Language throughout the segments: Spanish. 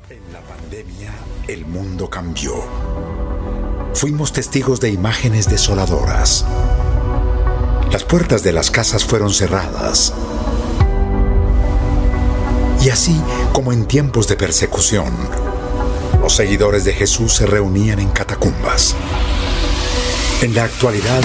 En la pandemia, el mundo cambió. Fuimos testigos de imágenes desoladoras. Las puertas de las casas fueron cerradas. Y así como en tiempos de persecución, los seguidores de Jesús se reunían en catacumbas. En la actualidad,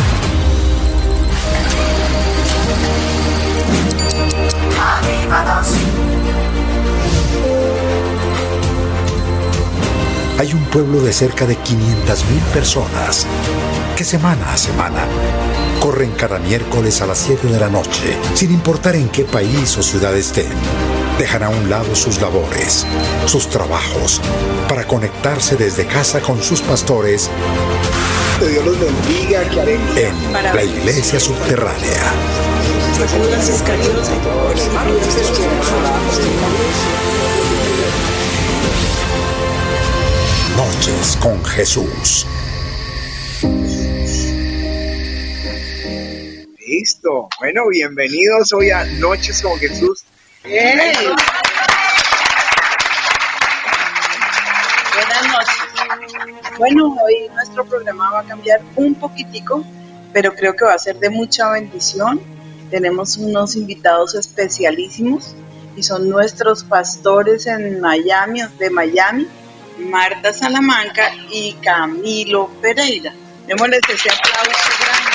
hay un pueblo de cerca de 500,000 personas que semana a semana corren cada miércoles a las 7 de la noche, sin importar en qué país o ciudad estén. Dejan a un lado sus labores, sus trabajos, para conectarse desde casa con sus pastores. Que Dios los bendiga, que alegría. En la iglesia subterránea. Noches con Jesús. Listo. Bueno, bienvenidos hoy a Noches con Jesús. ¡Hey! Buenas noches. Bueno, hoy nuestro programa va a cambiar un poquitico, pero creo que va a ser de mucha bendición. Tenemos unos invitados especialísimos y son nuestros pastores en Miami, de Miami, Marta Salamanca y Camilo Pereira. Démosles ese aplauso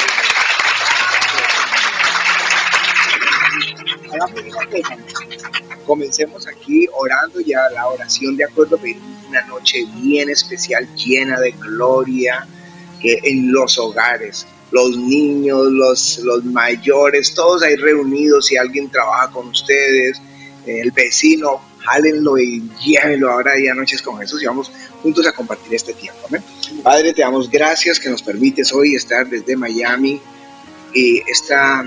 grande. Comencemos aquí orando ya la oración de acuerdo, pedir una noche bien especial, llena de gloria, que en los hogares, los niños, los mayores, todos ahí reunidos, si alguien trabaja con ustedes, el vecino, jálenlo y llévenlo ahora ya Noches con Jesús y vamos juntos a compartir este tiempo. ¿Amén? Padre, te damos gracias que nos permites hoy estar desde Miami y esta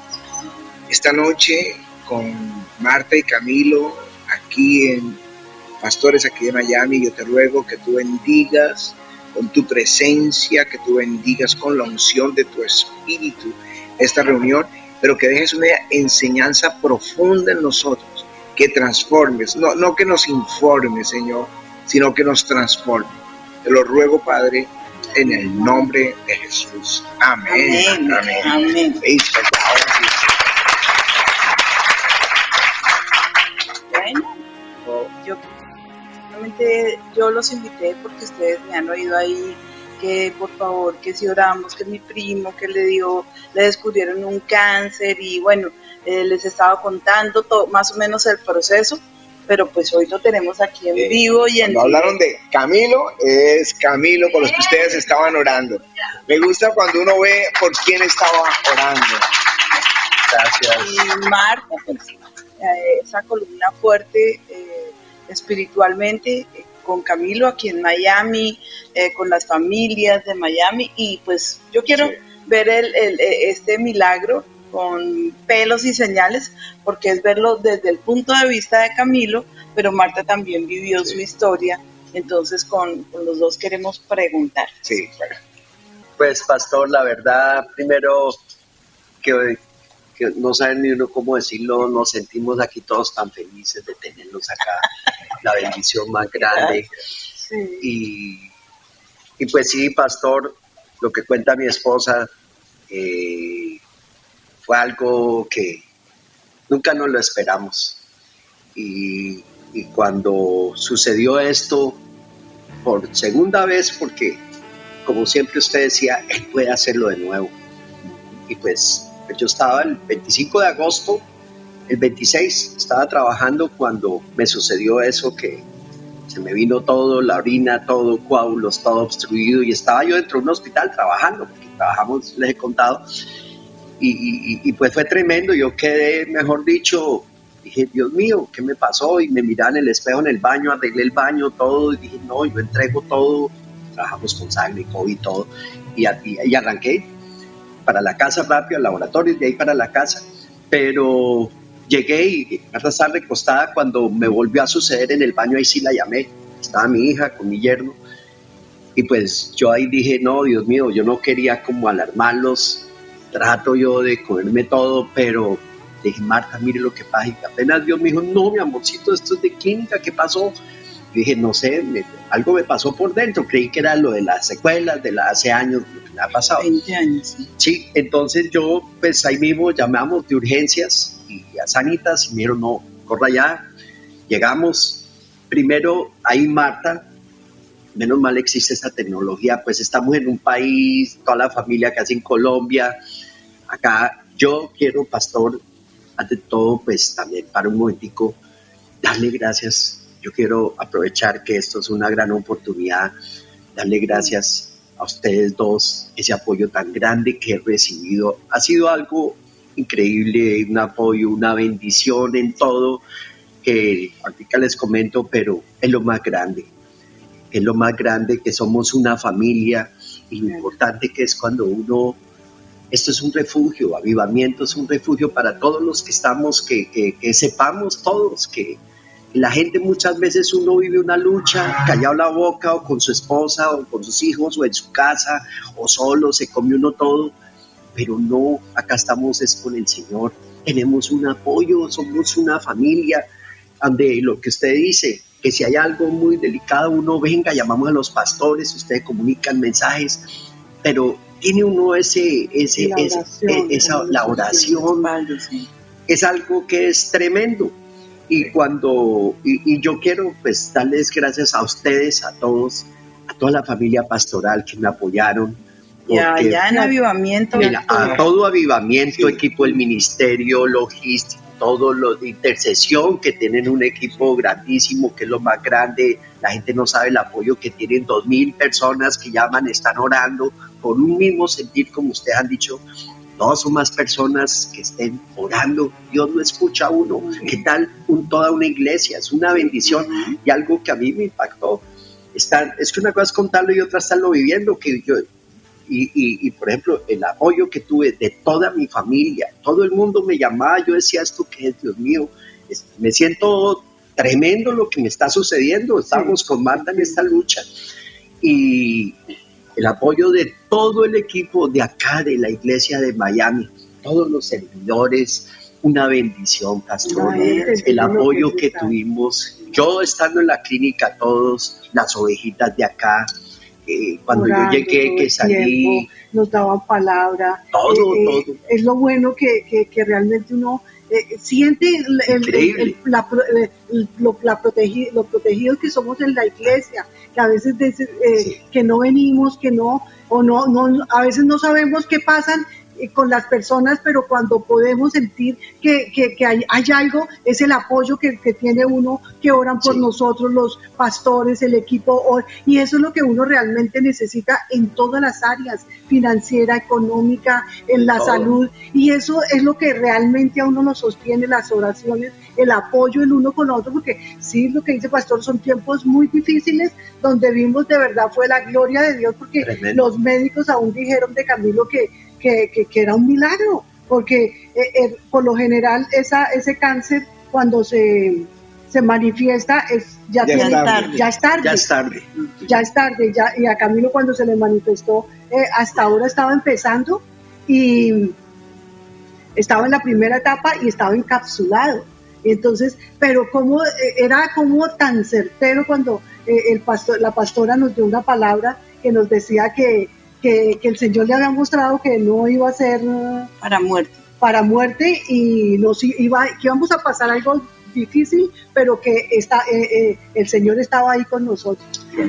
noche con Marta y Camilo aquí en Pastores aquí de Miami. Yo te ruego que tú bendigas con tu presencia, que tú bendigas con la unción de tu Espíritu esta reunión, pero que dejes una enseñanza profunda en nosotros, que transformes, no que nos informes, Señor, sino que nos transforme. Te lo ruego, Padre, en el nombre de Jesús. Amén. Amén. Amén. Amén. Ahora sí. Yo los invité porque ustedes me han oído ahí que por favor, que si oramos, que mi primo que le descubrieron un cáncer y bueno, les estaba contando todo, más o menos el proceso, pero pues hoy lo tenemos aquí en vivo y en cuando hablaron de Camilo, es Camilo con los que ustedes estaban orando. Me gusta cuando uno ve por quién estaba orando. Gracias. Y Marta, pues, esa columna fuerte espiritualmente con Camilo aquí en Miami, con las familias de Miami, y pues yo quiero ver este milagro con pelos y señales, porque es verlo desde el punto de vista de Camilo, pero Marta también vivió su historia, entonces con los dos queremos preguntar. Sí, bueno. Pues pastor, la verdad, primero que no saben ni uno cómo decirlo, nos sentimos aquí todos tan felices de tenerlos acá, la bendición más grande. Sí. Y pues sí, pastor, lo que cuenta mi esposa fue algo que nunca nos lo esperamos. Y cuando sucedió esto, por segunda vez, porque como siempre usted decía, él puede hacerlo de nuevo. Y pues yo estaba el 25 de agosto, el 26 estaba trabajando cuando me sucedió eso, que se me vino todo, la orina, todo, coágulos, todo obstruido, y estaba yo dentro de un hospital trabajando, porque trabajamos, les he contado, y pues fue tremendo. Yo quedé, mejor dicho, dije, Dios mío, ¿qué me pasó? Y me miraba en el espejo en el baño, arreglé el baño, todo, y dije, no, yo entrego todo, trabajamos con sangre, COVID, todo, y arranqué para la casa rápido, al laboratorio, y de ahí para la casa, pero llegué y Marta estaba recostada. Cuando me volvió a suceder en el baño, ahí sí la llamé, estaba mi hija con mi yerno, y pues yo ahí dije, no, Dios mío, yo no quería como alarmarlos, trato yo de comerme todo, pero dije, Marta, mire lo que pasa, y apenas Dios me dijo, no, mi amorcito, esto es de clínica, ¿qué pasó? dije, no sé, algo me pasó por dentro, creí que era lo de las secuelas de hace años, lo que me ha pasado. 20 años, sí. Sí, entonces yo, pues ahí mismo llamamos de urgencias y a Sanitas y me dijeron, no, corra allá. Llegamos, primero ahí Marta, menos mal existe esta tecnología, pues estamos en un país, toda la familia casi en Colombia. Acá yo quiero, pastor, ante todo, pues también para un momentico, darle gracias. Yo quiero aprovechar que esto es una gran oportunidad, darle gracias a ustedes dos, ese apoyo tan grande que he recibido. Ha sido algo increíble, un apoyo, una bendición en todo, que ahorita les comento, pero es lo más grande. Es lo más grande, que somos una familia, y lo importante que es cuando uno... Esto es un refugio, Avivamiento es un refugio para todos los que estamos, que sepamos todos que la gente muchas veces uno vive una lucha, callado la boca, o con su esposa, o con sus hijos, o en su casa, o solo, se come uno todo, pero no, acá estamos es con el Señor, tenemos un apoyo, somos una familia, donde lo que usted dice, que si hay algo muy delicado, uno venga, llamamos a los pastores, ustedes comunican mensajes, pero tiene uno la oración, es algo que es tremendo. Y yo quiero pues darles gracias a ustedes, a todos, a toda la familia pastoral que me apoyaron. Ya en Avivamiento. A todo Avivamiento, sí. Equipo del ministerio, logístico, todo lo de intercesión, que tienen un equipo grandísimo, que es lo más grande. La gente no sabe el apoyo que tienen, 2,000 personas que llaman, están orando por un mismo sentir, como ustedes han dicho. No son más personas que estén orando. Dios no escucha a uno. ¿Qué tal toda una iglesia? Es una bendición. Y algo que a mí me impactó, es que una cosa es contarlo y otra estarlo viviendo. Y por ejemplo, el apoyo que tuve de toda mi familia, todo el mundo me llamaba, yo decía, ¿esto qué es, Dios mío? Me siento tremendo lo que me está sucediendo. Estamos con Marta en esta lucha. Y el apoyo de todo el equipo de acá, de la iglesia de Miami, todos los servidores, una bendición, pastor. El apoyo que tuvimos, yo estando en la clínica, todos, las ovejitas de acá, cuando orando, yo llegué, que salí, tiempo, nos daban palabra, todo. Es lo bueno que realmente uno siente lo protegidos que somos en la iglesia, que a veces que no venimos, a veces no sabemos qué pasan con las personas, pero cuando podemos sentir que hay algo, es el apoyo que tiene uno, que oran por nosotros, los pastores, el equipo, y eso es lo que uno realmente necesita en todas las áreas, financiera, económica, en la salud, y eso es lo que realmente a uno lo sostiene, las oraciones, el apoyo el uno con el otro, porque sí, lo que dice pastor, son tiempos muy difíciles, donde vimos de verdad fue la gloria de Dios, porque tremendo. Los médicos aún dijeron de Camilo que era un milagro, porque por lo general ese cáncer cuando se manifiesta ya es tarde, y a Camilo cuando se le manifestó hasta ahora estaba empezando y estaba en la primera etapa y estaba encapsulado. Entonces, pero era como tan certero cuando la pastora nos dio una palabra que nos decía que el Señor le había mostrado que no iba a ser para muerte y que íbamos a pasar algo difícil, pero que el Señor estaba ahí con nosotros.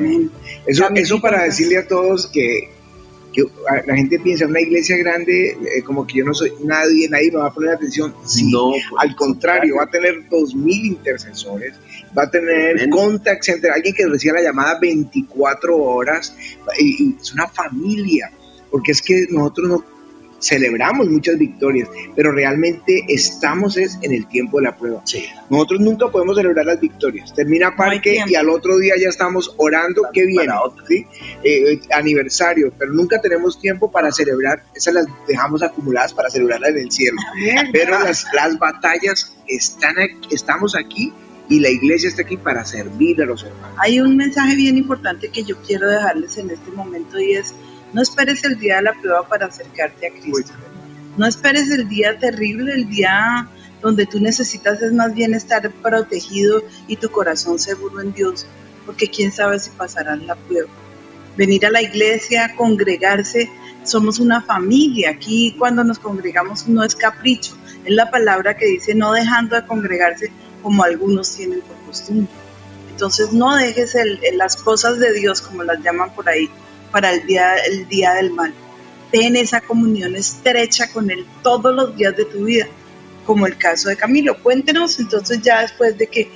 Eso para decirle a todos que la gente piensa, una iglesia grande, como que yo no soy nadie me va a poner atención. Sí, no, al contrario, va a tener 2,000 intercesores, va a tener contact center, alguien que reciba la llamada 24 horas, y es una familia, porque es que nosotros no celebramos muchas victorias, pero realmente estamos en el tiempo de la prueba. Sí. Nosotros nunca podemos celebrar las victorias. Termina parque y al otro día ya estamos orando qué viene, ¿sí? Aniversario, pero nunca tenemos tiempo para celebrar. Esas las dejamos acumuladas para celebrarlas en el cielo. Pero las batallas estamos aquí y la iglesia está aquí para servir a los hermanos. Hay un mensaje bien importante que yo quiero dejarles en este momento y es: no esperes el día de la prueba para acercarte a Cristo. No esperes el día terrible, el día donde tú necesitas es más bien estar protegido y tu corazón seguro en Dios. porque quién sabe si pasarán la prueba. Venir a la iglesia, congregarse, somos una familia. Aquí cuando nos congregamos no es capricho, es la palabra que dice no dejando de congregarse como algunos tienen por costumbre. Entonces no dejes las cosas de Dios, como las llaman por ahí, para el día del mal. Ten esa comunión estrecha con Él todos los días de tu vida, como el caso de Camilo. Cuéntenos entonces ya después de que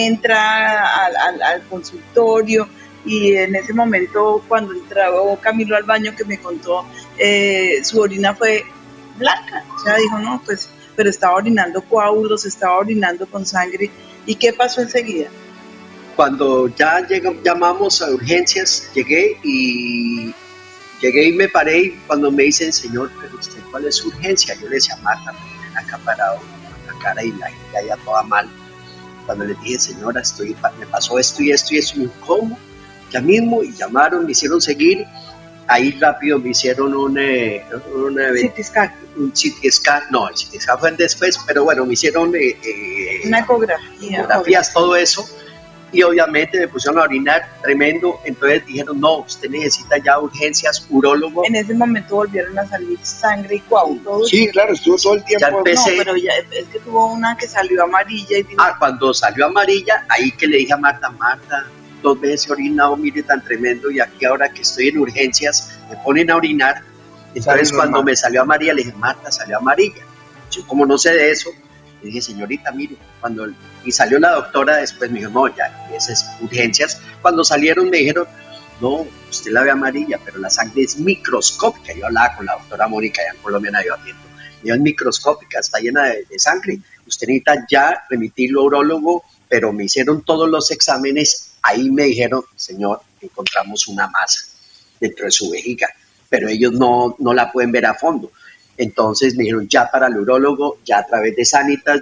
entra al consultorio y en ese momento cuando entró Camilo al baño que me contó, su orina fue blanca. O sea, dijo, no, pues, pero estaba orinando coágulos, estaba orinando con sangre. ¿Y qué pasó enseguida? Cuando ya llamamos a urgencias, llegué y me paré y cuando me dicen, señor, pero usted, ¿cuál es su urgencia? Yo le decía, Marta, me tienen acá parado con la cara y la gente ya toda mal. Cuando le dije, señora, me pasó esto y esto y eso, y ¿cómo? Ya mismo, y llamaron, me hicieron seguir, ahí rápido me hicieron un CT scan. Un CT scan, no, el CT scan fue después, pero bueno, me hicieron una ecografías, todo eso. Y obviamente me pusieron a orinar tremendo, entonces dijeron, no, usted necesita ya urgencias, urólogo. En ese momento volvieron a salir sangre y coágulos. Sí, claro, estuvo todo el tiempo. Ya empecé. No, pero ya es que tuvo una que salió amarilla. Y cuando salió amarilla, ahí que le dije a Marta, 2 veces he orinado, mire, tan tremendo, y aquí ahora que estoy en urgencias, me ponen a orinar. Entonces cuando me salió amarilla, le dije, Marta, salió amarilla. Yo como no sé de eso, le dije, señorita, mire, y salió la doctora, después me dijo, no, ya, esas urgencias. Cuando salieron me dijeron, no, usted la ve amarilla, pero la sangre es microscópica. Yo hablaba con la doctora Mónica, allá en Colombia en Avivamiento, y es microscópica, está llena de sangre. Usted necesita ya remitirlo a urólogo, pero me hicieron todos los exámenes, ahí me dijeron, señor, encontramos una masa dentro de su vejiga, pero ellos no la pueden ver a fondo. Entonces me dijeron, ya para el urólogo, ya a través de Sanitas,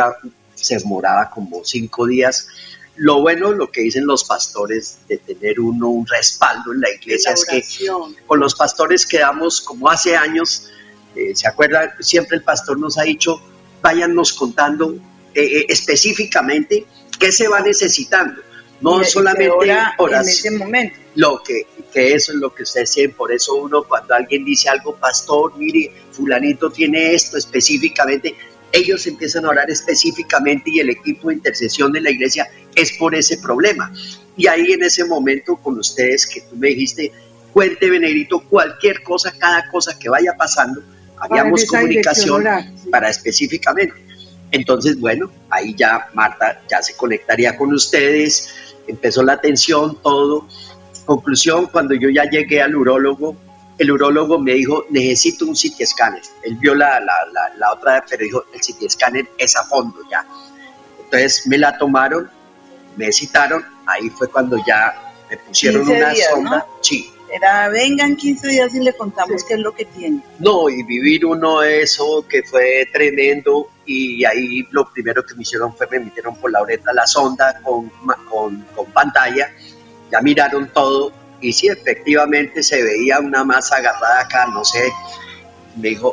se demoraba como 5 días. Lo bueno, lo que dicen los pastores, de tener un respaldo en la iglesia, es que con los pastores quedamos como hace años, ¿se acuerdan? Siempre el pastor nos ha dicho, váyannos contando específicamente qué se va necesitando. No solamente horas, en ese momento. Que eso es lo que ustedes saben. Por eso uno, cuando alguien dice algo, pastor, mire, fulanito tiene esto específicamente, ellos empiezan a orar específicamente y el equipo de intercesión de la iglesia es por ese problema. Y ahí en ese momento con ustedes, que tú me dijiste, cuénteme, negrito, cualquier cosa, cada cosa que vaya pasando, habíamos comunicación para específicamente. Entonces, bueno, ahí ya Marta ya se conectaría con ustedes, empezó la atención, todo. Conclusión, cuando yo ya llegué al urólogo, el urólogo me dijo, necesito un CT scanner. Él vio la otra, pero dijo, el CT scanner es a fondo ya. Entonces me la tomaron, me citaron, ahí fue cuando ya me pusieron una sonda. ¿No? Sí. Era, vengan 15 días y le contamos qué es lo que tiene. No, y vivir uno eso que fue tremendo, y ahí lo primero que me hicieron fue, me metieron por la uretra la sonda con pantalla, ya miraron todo, y sí, efectivamente se veía una masa agarrada acá, no sé, me dijo,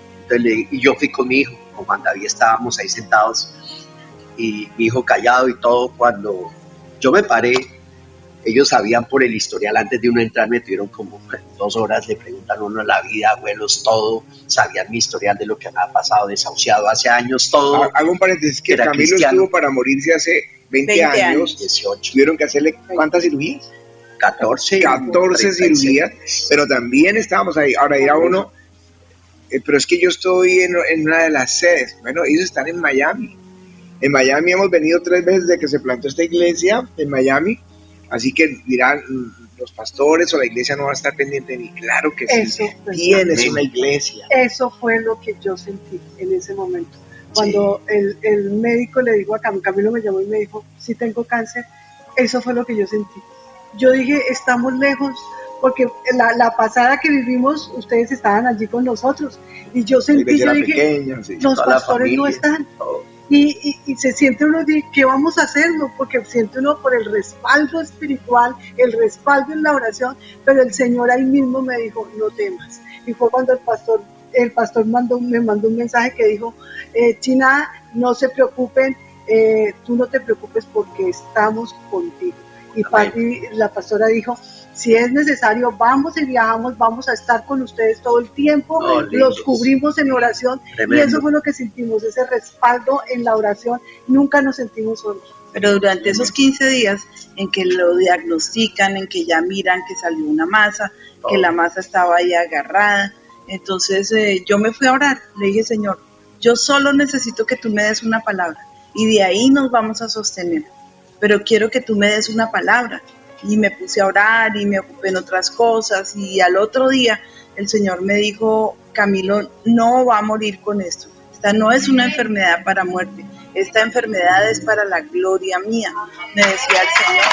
y yo fui con mi hijo, con Juan David, estábamos ahí sentados, y mi hijo callado y todo. Cuando yo me paré, ellos sabían por el historial, antes de uno entrar me tuvieron como 2 horas, le preguntan a uno la vida, abuelos, todo, sabían mi historial de lo que me ha pasado, desahuciado hace años, todo. Hago un paréntesis, que Camilo cristiano. Estuvo para morirse hace 20 años, 18. Tuvieron que hacerle, ¿cuántas cirugías? 14 cirugías, pero también estábamos ahí. Ahora dirá uno, pero es que yo estoy en una de las sedes. Bueno, ellos están en Miami. En Miami hemos venido 3 veces desde que se plantó esta iglesia, en Miami. Así que dirán, los pastores o la iglesia no va a estar pendiente ni. Claro que sí, tienes una iglesia. Eso fue lo que yo sentí en ese momento. Cuando el médico le dijo a Camilo, me llamó y me dijo, sí tengo cáncer, eso fue lo que yo sentí. Yo dije, estamos lejos, porque la pasada que vivimos, ustedes estaban allí con nosotros, y yo sentí, yo dije, pequeña, los pastores no están, y se siente uno de, ¿qué vamos a hacer? Porque siente uno por el respaldo espiritual, el respaldo en la oración, pero el Señor ahí mismo me dijo, no temas, y fue cuando el pastor me mandó un mensaje que dijo, China, no se preocupen, tú no te preocupes porque estamos contigo. Y Patti, la pastora, dijo, si es necesario, vamos y viajamos, vamos a estar con ustedes todo el tiempo, los cubrimos en oración. Tremendo. Y eso fue lo que sentimos, ese respaldo en la oración, nunca nos sentimos solos. Pero durante esos 15 días en que lo diagnostican, en que ya miran que salió una masa, que la masa estaba ahí agarrada, entonces yo me fui a orar, le dije, Señor, yo solo necesito que tú me des una palabra y de ahí nos vamos a sostener, pero quiero que tú me des una palabra. Y me puse a orar y me ocupé en otras cosas y al otro día el Señor me dijo, Camilo no va a morir con esto, esta no es una enfermedad para muerte, esta enfermedad es para la gloria mía, me decía el Señor.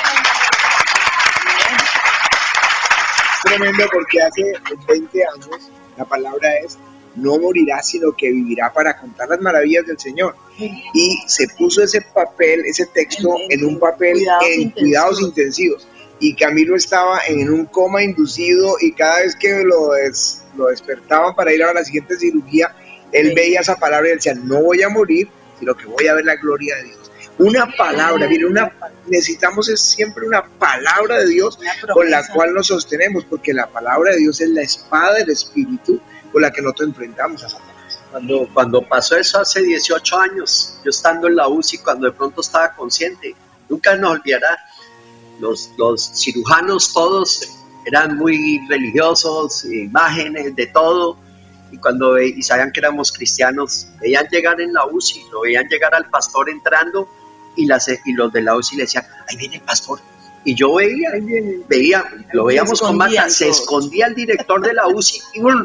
Es tremendo porque hace 20 años la palabra es, no morirá sino que vivirá para contar las maravillas del Señor. Y se puso ese papel, ese texto en un papel en cuidados intensivos. Y Camilo estaba en un coma inducido y cada vez que lo despertaban para ir a la siguiente cirugía, él veía esa palabra y decía, no voy a morir, sino que voy a ver la gloria de Dios. Una palabra, mire, necesitamos siempre una palabra de Dios con la cual nos sostenemos, porque la palabra de Dios es la espada del Espíritu con la que nosotros enfrentamos a Satanás. Cuando pasó eso hace 18 años, yo estando en la UCI, cuando de pronto estaba consciente, nunca nos olvidará. Los cirujanos todos eran muy religiosos, imágenes de todo, y cuando sabían que éramos cristianos, veían llegar en la UCI, lo veían llegar al pastor entrando, y los de la UCI le decían, ahí viene el pastor. Y yo veía, lo veíamos con Marta, se escondía el director de la UCI,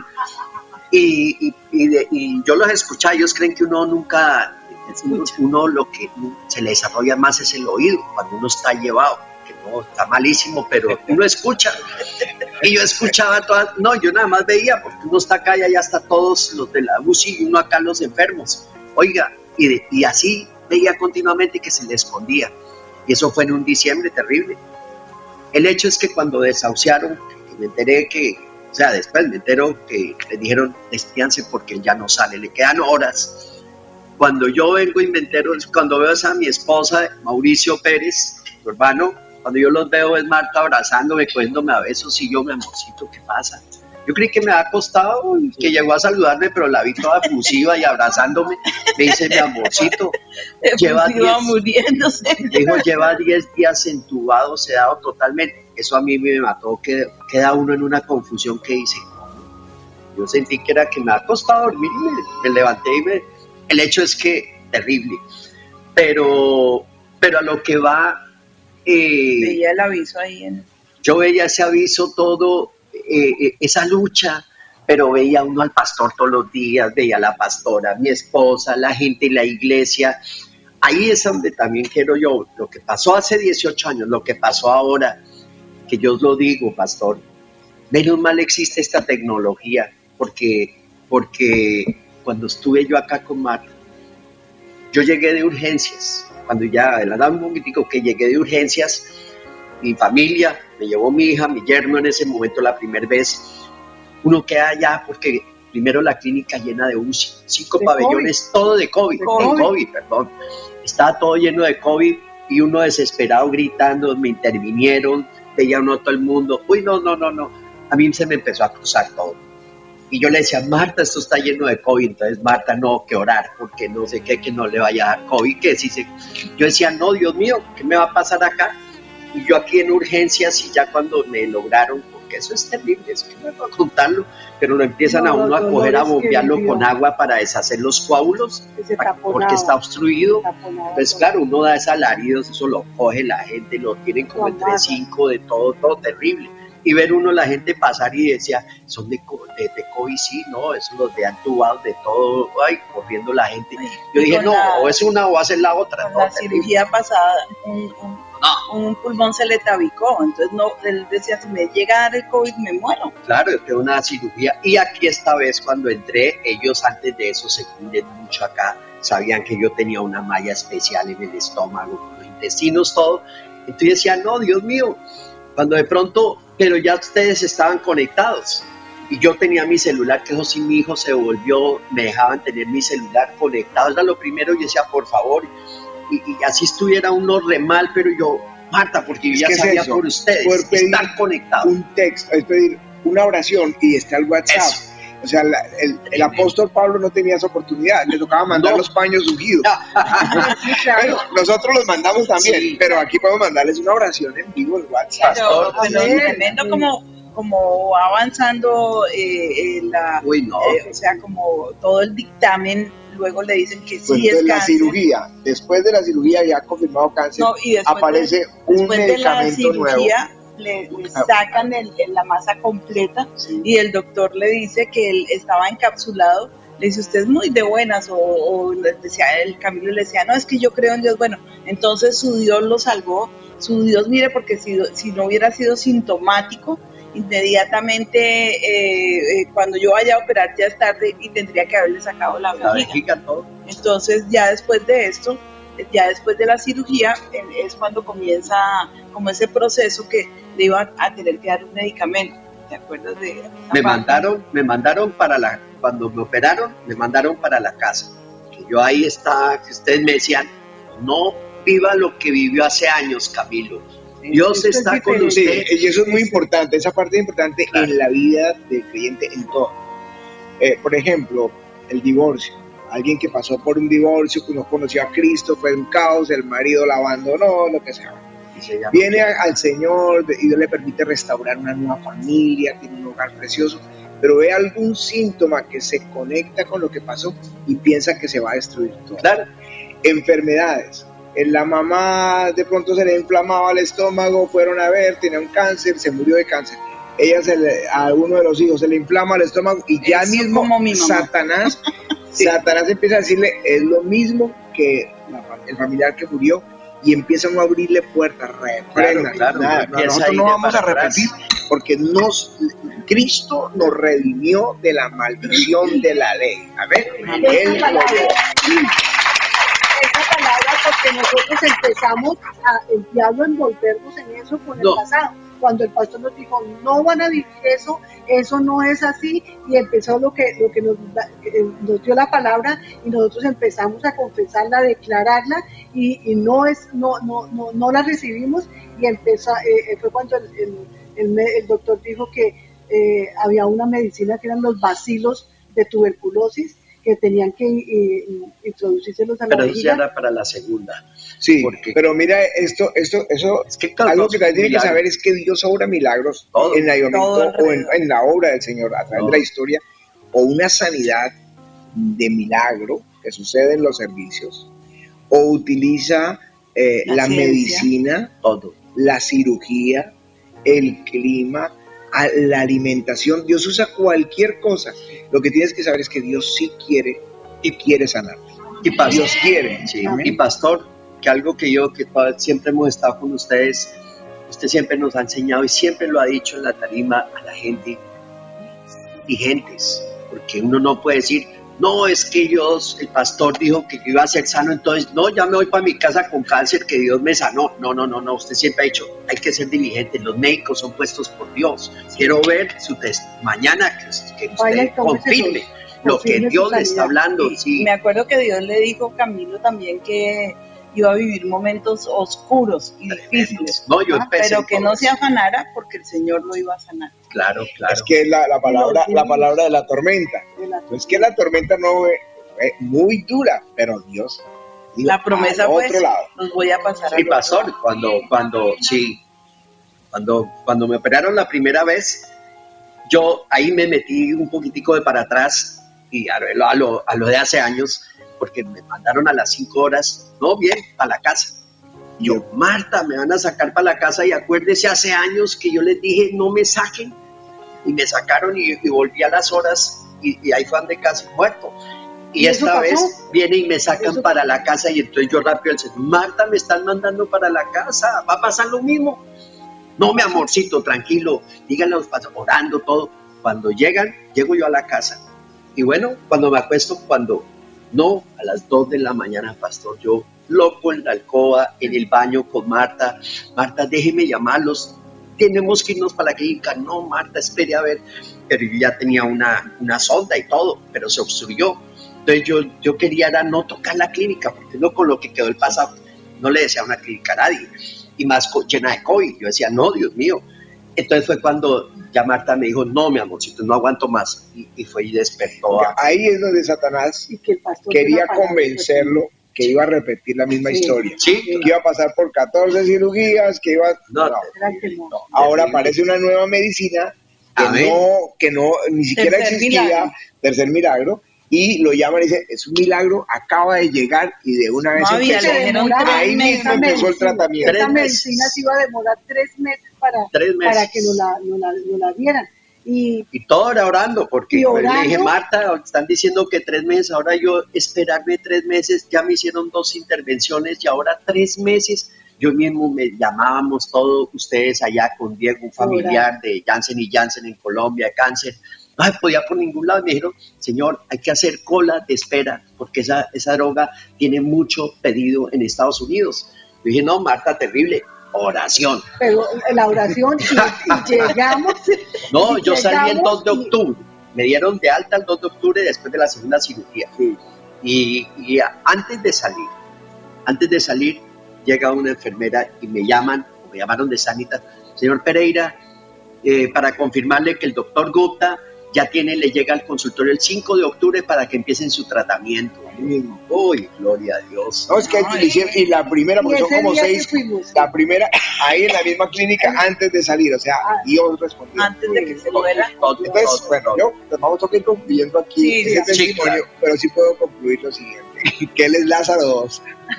y yo los escuchaba. Ellos creen que uno nunca, uno lo que se le desarrolla más es el oído, cuando uno está llevado. No, está malísimo, pero uno escucha. Y yo escuchaba todas, yo nada más veía, porque uno está acá y allá está todos los de la UCI y uno acá los enfermos. Oiga, y así veía continuamente que se le escondía. Y eso fue en un diciembre terrible. El hecho es que cuando desahuciaron, que me enteré después me entero que le dijeron, despídanse porque él ya no sale, le quedan horas. Cuando yo vengo y me entero, cuando veo a mi esposa, Mauricio Pérez, su hermano, cuando yo los veo es Marta abrazándome, cogiéndome a besos, y yo, mi amorcito, ¿qué pasa? Yo creí que me había costado, que llegó a saludarme, pero la vi toda efusiva y abrazándome. Me dice, mi amorcito, lleva 10 días entubado, sedado totalmente. Eso a mí me mató, queda uno en una confusión que dice, yo sentí que era que me había costado dormir y me levanté el hecho es que terrible. Pero a lo que va... veía el aviso ahí. Yo veía ese aviso todo, esa lucha, pero veía uno al pastor todos los días, veía a la pastora, mi esposa, la gente en la iglesia. Ahí es donde también quiero yo, lo que pasó hace 18 años, lo que pasó ahora, que yo os lo digo, pastor, menos mal existe esta tecnología, porque cuando estuve yo acá con Marta, yo llegué de urgencias. Cuando ya adelantaba un poquitico que llegué de urgencias, mi familia, me llevó mi hija, mi yerno en ese momento la primera vez, uno queda allá porque primero la clínica llena de UCI, 5 pabellones, todo de COVID, estaba todo lleno de COVID y uno desesperado gritando, me intervinieron, veía uno a todo el mundo, no, a mí se me empezó a cruzar todo. Y yo le decía, Marta, esto está lleno de COVID. Entonces, Marta, no, que orar, porque no sé qué, que no le vaya a dar COVID. Yo decía, no, Dios mío, ¿qué me va a pasar acá? Y yo aquí en urgencias, y ya cuando me lograron, porque eso es terrible, es que no voy a contarlo, pero lo empiezan a uno a coger, a bombearlo con agua para deshacer los coágulos, porque está obstruido. Pues claro, uno da esos alaridos, eso lo coge la gente, lo tienen como entre 5, de todo terrible. Y ver uno la gente pasar y decía, son de COVID, sí, no, esos los de entubados, de todo, corriendo la gente. Yo dije, no, o es una o va a ser la otra. La cirugía pasada, un pulmón se le tabicó, entonces él decía, si me llega a dar el COVID me muero. Claro, es que una cirugía. Y aquí esta vez cuando entré, ellos antes de eso se cuiden mucho acá, sabían que yo tenía una malla especial en el estómago, con los intestinos, todo. Entonces decía, no, Dios mío, cuando de pronto, pero ya ustedes estaban conectados y yo tenía mi celular, que eso sí, mi hijo se volvió, me dejaban tener mi celular conectado, era lo primero. Yo decía, por favor, y así estuviera uno re mal, pero yo, Marta, porque yo ya ¿Qué es sabía eso? por ustedes, Poder pedir estar conectados. un texto, es pedir una oración y está el WhatsApp. Eso. O sea, el apóstol Pablo no tenía esa oportunidad, le tocaba mandar los paños ungidos. Bueno, nosotros los mandamos también, Sí. pero aquí podemos mandarles una oración en vivo en WhatsApp. Pero Amén. tremendo como va avanzando Uy, no. o sea, como todo el dictamen, luego le dicen que Pues sí es entonces la cáncer. cirugía, después de la cirugía ya confirmado cáncer, No, y después aparece un después de la medicamento nuevo. cirugía le sacan la masa completa Sí. y el doctor le dice que él estaba encapsulado. Le dice, usted es muy de buenas, o le decía, el Camilo le decía, no, es que yo creo en Dios. Bueno, entonces su Dios lo salvó, su Dios, mire, porque si no hubiera sido sintomático, inmediatamente cuando yo vaya a operar ya es tarde y tendría que haberle sacado la La vejiga. vejiga, todo. Entonces ya después de esto, ya después de la cirugía, es cuando comienza como ese proceso que le iba a tener que dar un medicamento. ¿Te acuerdas de esa Me parte? mandaron cuando me operaron, me mandaron para la casa. Que yo ahí estaba, que ustedes me decían, no viva lo que vivió hace años, Camilo. Dios Esto es está con diferente. usted. Sí, y eso es muy importante, esa parte es importante Claro. en la vida del creyente en todo. Por ejemplo, el divorcio. Alguien que pasó por un divorcio, que no conoció a Cristo, fue un caos, el marido la abandonó, lo que sea. Y se llama- Viene al Señor y Dios le permite restaurar una nueva familia, tiene un hogar precioso, pero ve algún síntoma que se conecta con lo que pasó y piensa que se va a destruir todo. Claro, Enfermedades. La mamá de pronto se le inflamaba el estómago, fueron a ver, tenía un cáncer, se murió de cáncer. A uno de los hijos se le inflama el estómago y ya Eso mismo como mi mamá. Satanás empieza a decirle, es lo mismo que el familiar que murió, y empiezan a abrirle puertas, reprenda. Claro, Nada, empieza nosotros ahí no de vamos a para atrás. repetir porque Cristo nos redimió de la maldición de la ley. Amén. Él Esa lo palabra, dio. esa palabra, porque nosotros empezamos el diablo a envolvernos en eso con el No. pasado. Cuando el pastor nos dijo, no van a vivir eso no es así, y empezó lo que nos dio la palabra, y nosotros empezamos a confesarla, a declararla, y no la recibimos, y fue cuando el doctor dijo que había una medicina que eran los bacilos de tuberculosis, que tenían que introducírselos a la pero eso ya vejiga. era para la segunda. Sí, Porque- pero mira, eso, Es que claro, algo que también tiene que milagros. saber es que Dios obra milagros Todo. en el avivamiento Todo o alrededor. en la obra del Señor, a través Todo. de la historia, o una sanidad de milagro que sucede en los servicios, o utiliza La la ciencia. medicina, Todo. la cirugía, el clima, la alimentación. Dios usa cualquier cosa. Lo que tienes que saber es que Dios sí quiere y quiere sanar. Y pastor, Dios quiere. sí, Amén. y pastor, que algo que siempre hemos estado con ustedes, usted siempre nos ha enseñado y siempre lo ha dicho en la tarima a la gente, vigentes, porque uno no puede decir, no, es que Dios, el pastor dijo que yo iba a ser sano, entonces, no, ya me voy para mi casa con cáncer, que Dios me sanó. No, usted siempre ha dicho, hay que ser diligente, los médicos son puestos por Dios. Quiero ver su test mañana, que Vaya y usted tómese confirme sus- lo que confirme Dios su le está sanidad. hablando. Y Sí, me acuerdo que Dios le dijo a Camilo también que iba a vivir momentos oscuros y difíciles, No, yo empecé pero que con no eso. se afanara porque el Señor lo iba a sanar. claro. Es que es la palabra de la tormenta. No es que la tormenta no es muy dura, pero Dios dijo, La promesa al fue, otro lado. los voy a pasar al Y otro pastor, lado. cuando me operaron la primera vez, yo ahí me metí un poquitico de para atrás y a lo de hace años, porque me mandaron a las 5 horas, no bien, a la casa. Y yo, Marta, me van a sacar para la casa, y acuérdese hace años que yo les dije no me saquen, y me sacaron y volví a las horas y ahí fue de casi muerto. Y ¿Y eso esta pasó? vez viene y me sacan ¿Eso para la casa, y entonces yo rápido al Señor, Marta, me están mandando para la casa, va a pasar lo mismo. No, mi amorcito, tranquilo, díganle a los pastores, orando todo. Cuando llego yo a la casa. Y bueno, cuando me acuesto, a las 2 de la mañana, pastor, yo loco en la alcoba, en el baño con Marta. Marta, déjeme llamarlos, tenemos que irnos para la clínica. No, Marta, espere a ver. Pero yo ya tenía una sonda y todo, pero se obstruyó. Entonces yo quería no tocar la clínica, porque no con lo que quedó el pasado, no le decía una clínica a nadie. y más llena de COVID. Yo decía, no, Dios mío. Entonces fue cuando ya Marta me dijo, no, mi amorcito, no aguanto más. Y fue y despertó. Ahí es donde Satanás Y que el pastor quería iba a parar convencerlo que iba a repetir la misma historia. Sí. Que iba a pasar por 14 cirugías, que iba... No, Era el temor. No. Ahora aparece una nueva medicina Amén. que no ni siquiera Tercer existía, milagro. tercer milagro, y lo llaman y dicen, es un milagro, acaba de llegar y de una vez No había, empezó. le dijeron Ahí mismo empezó el tratamiento. Esa 3 medicina se iba a demorar 3 meses para 3 meses. que no la dieran. Y Y todo era orando, porque Y orando. le dije, Marta, están diciendo que 3 meses, ahora yo esperarme 3 meses, ya me hicieron 2 intervenciones y ahora 3 meses. Yo mismo me llamábamos todos ustedes allá con Diego, un familiar de Janssen y Janssen en Colombia, de cáncer. No se podía por ningún lado. Me dijeron, señor, hay que hacer cola de espera, porque esa droga tiene mucho pedido en Estados Unidos. Yo dije, no, Marta, terrible. Oración. pero la oración y llegamos. No, y yo salí el 2 de llegamos octubre. Me dieron de alta el 2 de octubre después de la segunda cirugía. Y antes de salir, llega una enfermera y me llamaron de Sanitas. Señor Pereira, para confirmarle que el doctor Gupta ya le llega al consultorio el 5 de octubre para que empiecen su tratamiento. Uy, gloria a Dios. No, es que le hicieron, y la primera, Y porque son ese como día 6, que fuimos. la primera, ahí en la misma clínica antes de salir, o sea, Dios respondió. Antes de que se muera. Entonces, bueno, nos vamos a ir concluyendo aquí Sí, ese sí, testimonio, claro. pero sí puedo concluir lo siguiente, que él es Lázaro 2.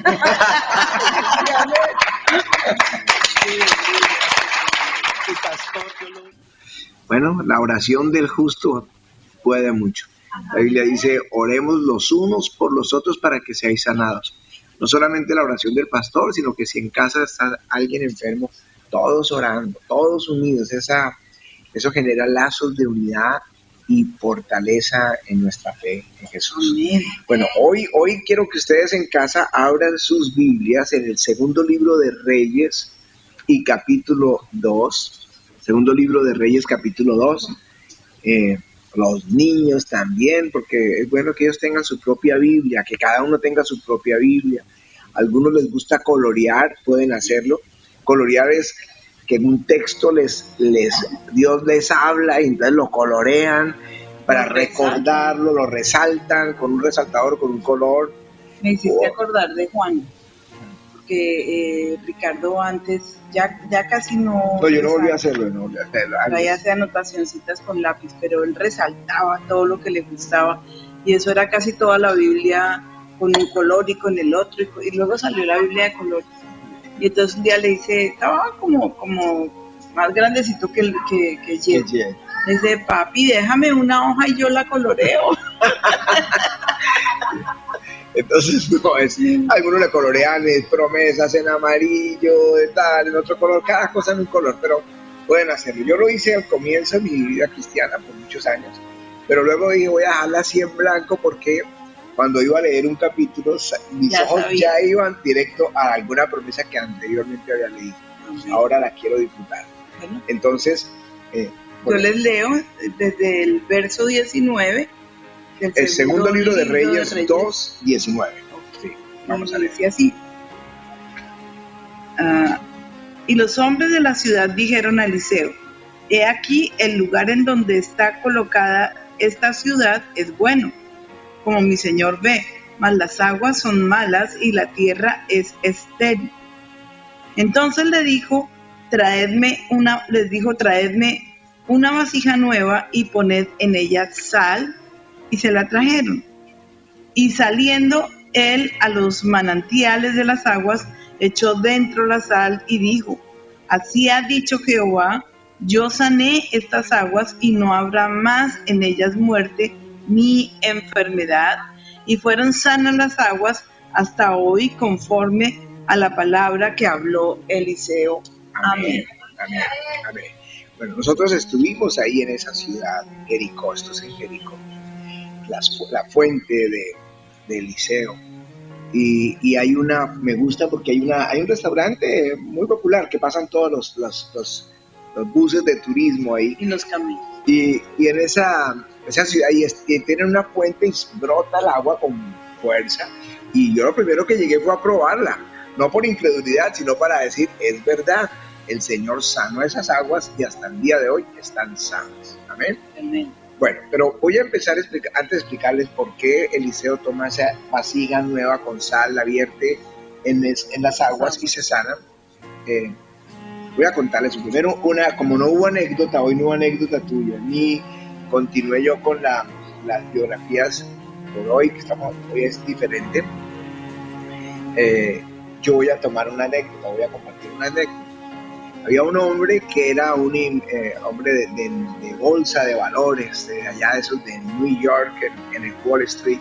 Bueno, la oración del justo puede mucho. La Biblia dice, oremos los unos por los otros para que seáis sanados. No solamente la oración del pastor, sino que si en casa está alguien enfermo, todos orando, todos unidos. Eso genera lazos de unidad y fortaleza en nuestra fe en Jesús. Amén. Bueno, hoy quiero que ustedes en casa abran sus Biblias en el segundo libro de Reyes y capítulo 2. Segundo libro de Reyes, capítulo 2. Los niños también, porque es bueno que ellos tengan su propia Biblia, que cada uno tenga su propia Biblia. A algunos les gusta colorear, pueden hacerlo. Colorear es que en un texto Dios les habla y entonces lo colorean para recordarlo, lo resaltan con un resaltador, con un color. Me hiciste acordar de Juan, porque Ricardo antes ya casi no... No, yo no volví a hacerlo, no volví a hacerlo. Ahí hace anotacioncitas con lápiz, pero él resaltaba todo lo que le gustaba y eso era casi toda la Biblia con un color y con el otro y luego salió la Biblia de colores. Y entonces un día le dice, estaba como más grandecito que Jen. Le dice, papi, déjame una hoja y yo la coloreo. Entonces, no, algunos le colorean promesas en amarillo, de tal, en otro color, cada cosa en un color, pero pueden hacerlo. Yo lo hice al comienzo de mi vida cristiana por muchos años, pero luego dije, voy a dejarla así en blanco porque cuando iba a leer un capítulo, mis ojos ya iban directo a alguna promesa que anteriormente había leído. Ahora la quiero disfrutar. Bueno. Entonces, yo les leo desde el verso 19. El segundo libro de Reyes 2, 19. Sí, vamos a decir así. Y los hombres de la ciudad dijeron a Eliseo, he aquí el lugar en donde está colocada esta ciudad es bueno, como mi señor ve, mas las aguas son malas y la tierra es estéril. Entonces les dijo, traedme una vasija nueva y poned en ella sal, y se la trajeron. Y saliendo él a los manantiales de las aguas, echó dentro la sal y dijo, así ha dicho Jehová, yo sané estas aguas y no habrá más en ellas muerte ni enfermedad. Y fueron sanas las aguas hasta hoy conforme a la palabra que habló Eliseo. Amén. Amén. Amén. Bueno, nosotros estuvimos ahí en esa ciudad, Jericó, esto es en Jericó, la fuente de Eliseo. Y hay me gusta porque hay un restaurante muy popular que pasan todos los buses de turismo ahí. Y los caminos. Y en esa ciudad y tienen una fuente y brota el agua con fuerza. Y yo lo primero que llegué fue a probarla, no por incredulidad, sino para decir, es verdad, el Señor sanó esas aguas y hasta el día de hoy están sanas. Amén. Amén. Bueno, pero voy a empezar antes de explicarles por qué Eliseo toma esa vasija nueva con sal, la vierte en las aguas y se sana. Voy a contarles primero como no hubo anécdota, hoy no hubo anécdota tuya, ni continué yo con las biografías por hoy, hoy es diferente. Yo voy a tomar una anécdota, voy a compartir una anécdota. Había un hombre que era un hombre de bolsa de valores, de allá de esos de New York, en el Wall Street.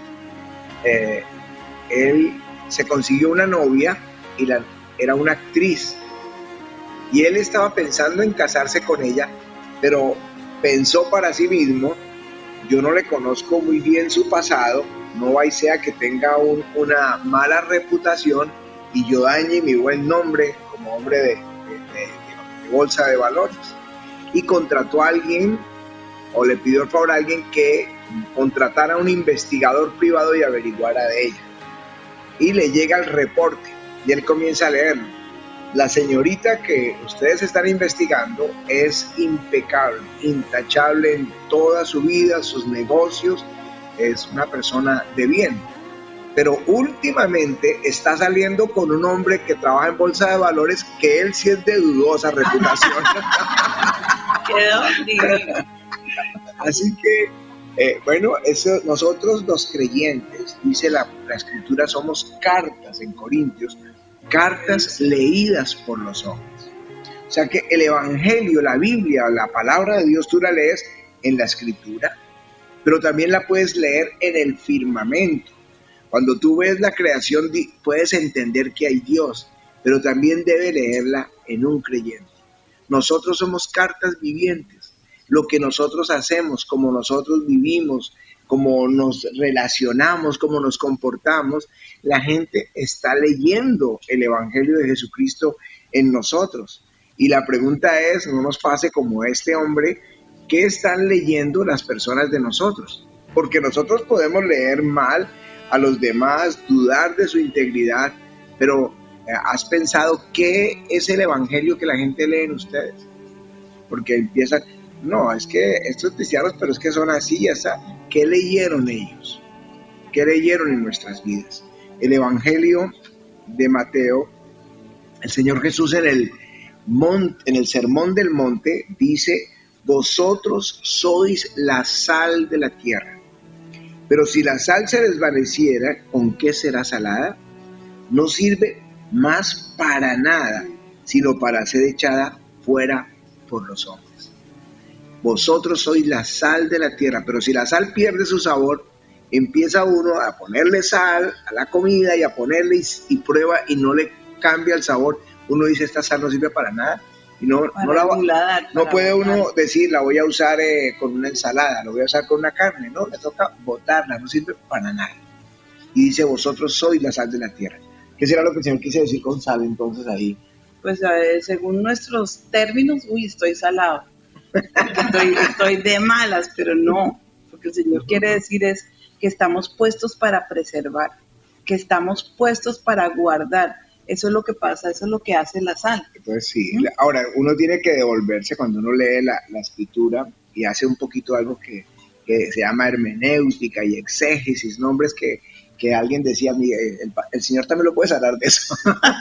Él se consiguió una novia y era una actriz. Y él estaba pensando en casarse con ella, pero pensó para sí mismo, yo no le conozco muy bien su pasado, no vaya sea que tenga una mala reputación y yo dañe mi buen nombre como hombre de bolsa de valores. Y contrató a alguien, o le pidió el favor a alguien que contratara a un investigador privado y averiguara de ella. Y le llega el reporte y él comienza a leerlo. La señorita que ustedes están investigando es impecable, intachable en toda su vida, sus negocios, es una persona de bien. Pero últimamente está saliendo con un hombre que trabaja en bolsa de valores, que él sí es de dudosa reputación. Quedó divino. Así que, eso, nosotros los creyentes, dice la Escritura, somos cartas en Corintios, cartas leídas por los hombres. O sea que el Evangelio, la Biblia, la palabra de Dios, tú la lees en la Escritura, pero también la puedes leer en el firmamento. Cuando tú ves la creación, puedes entender que hay Dios, pero también debe leerla en un creyente. Nosotros somos cartas vivientes. Lo que nosotros hacemos, como nosotros vivimos, cómo nos relacionamos, cómo nos comportamos, la gente está leyendo el Evangelio de Jesucristo en nosotros. Y la pregunta es, no nos pase como este hombre, ¿qué están leyendo las personas de nosotros? Porque nosotros podemos leer mal a los demás, dudar de su integridad, pero ¿has pensado qué es el Evangelio que la gente lee en ustedes? Porque empiezan, no, es que estos cristianos, pero es que son así, ya está. ¿Qué leyeron ellos? ¿Qué leyeron en nuestras vidas? El Evangelio de Mateo, el Señor Jesús en el Sermón del Monte dice, vosotros sois la sal de la tierra. Pero si la sal se desvaneciera, ¿con qué será salada? No sirve más para nada, sino para ser echada fuera por los hombres. Vosotros sois la sal de la tierra, pero si la sal pierde su sabor, empieza uno a ponerle sal a la comida y a ponerle y prueba y no le cambia el sabor. Uno dice, esta sal no sirve para nada. Y no puede uno decir, la voy a usar con una ensalada, la voy a usar con una carne, no, le toca botarla, no sirve para nada. Y dice, vosotros sois la sal de la tierra. ¿Qué será lo que el Señor quise decir con sal entonces ahí? Pues según nuestros términos, estoy salado, estoy de malas, pero no, lo que el Señor quiere decir es que estamos puestos para preservar, que estamos puestos para guardar. Eso es lo que pasa, eso es lo que hace la sal. Entonces sí, ahora uno tiene que devolverse cuando uno lee la escritura y hace un poquito algo que se llama hermenéutica y exégesis, nombres que alguien decía, el Señor también lo puede hablar de eso.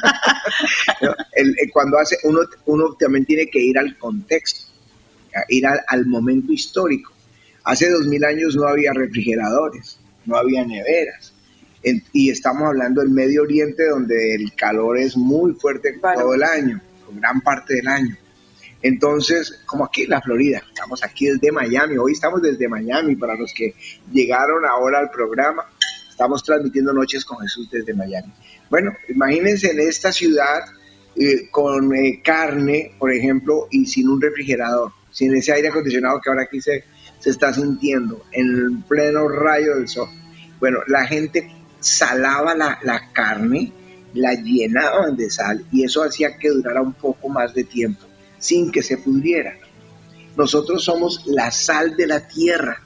Cuando hace, uno también tiene que ir al contexto, ir al momento histórico. Hace 2000 años no había refrigeradores, no había neveras. Y estamos hablando del Medio Oriente, donde el calor es muy fuerte todo el año, gran parte del año. Entonces, como aquí en la Florida, estamos aquí desde Miami, hoy estamos desde Miami, para los que llegaron ahora al programa, estamos transmitiendo Noches con Jesús desde Miami. Bueno, imagínense en esta ciudad con carne, por ejemplo, y sin un refrigerador, sin ese aire acondicionado que ahora aquí se está sintiendo, en el pleno rayo del sol. Bueno, la gente salaba la carne, la llenaban de sal y eso hacía que durara un poco más de tiempo sin que se pudriera. Nosotros somos la sal de la tierra,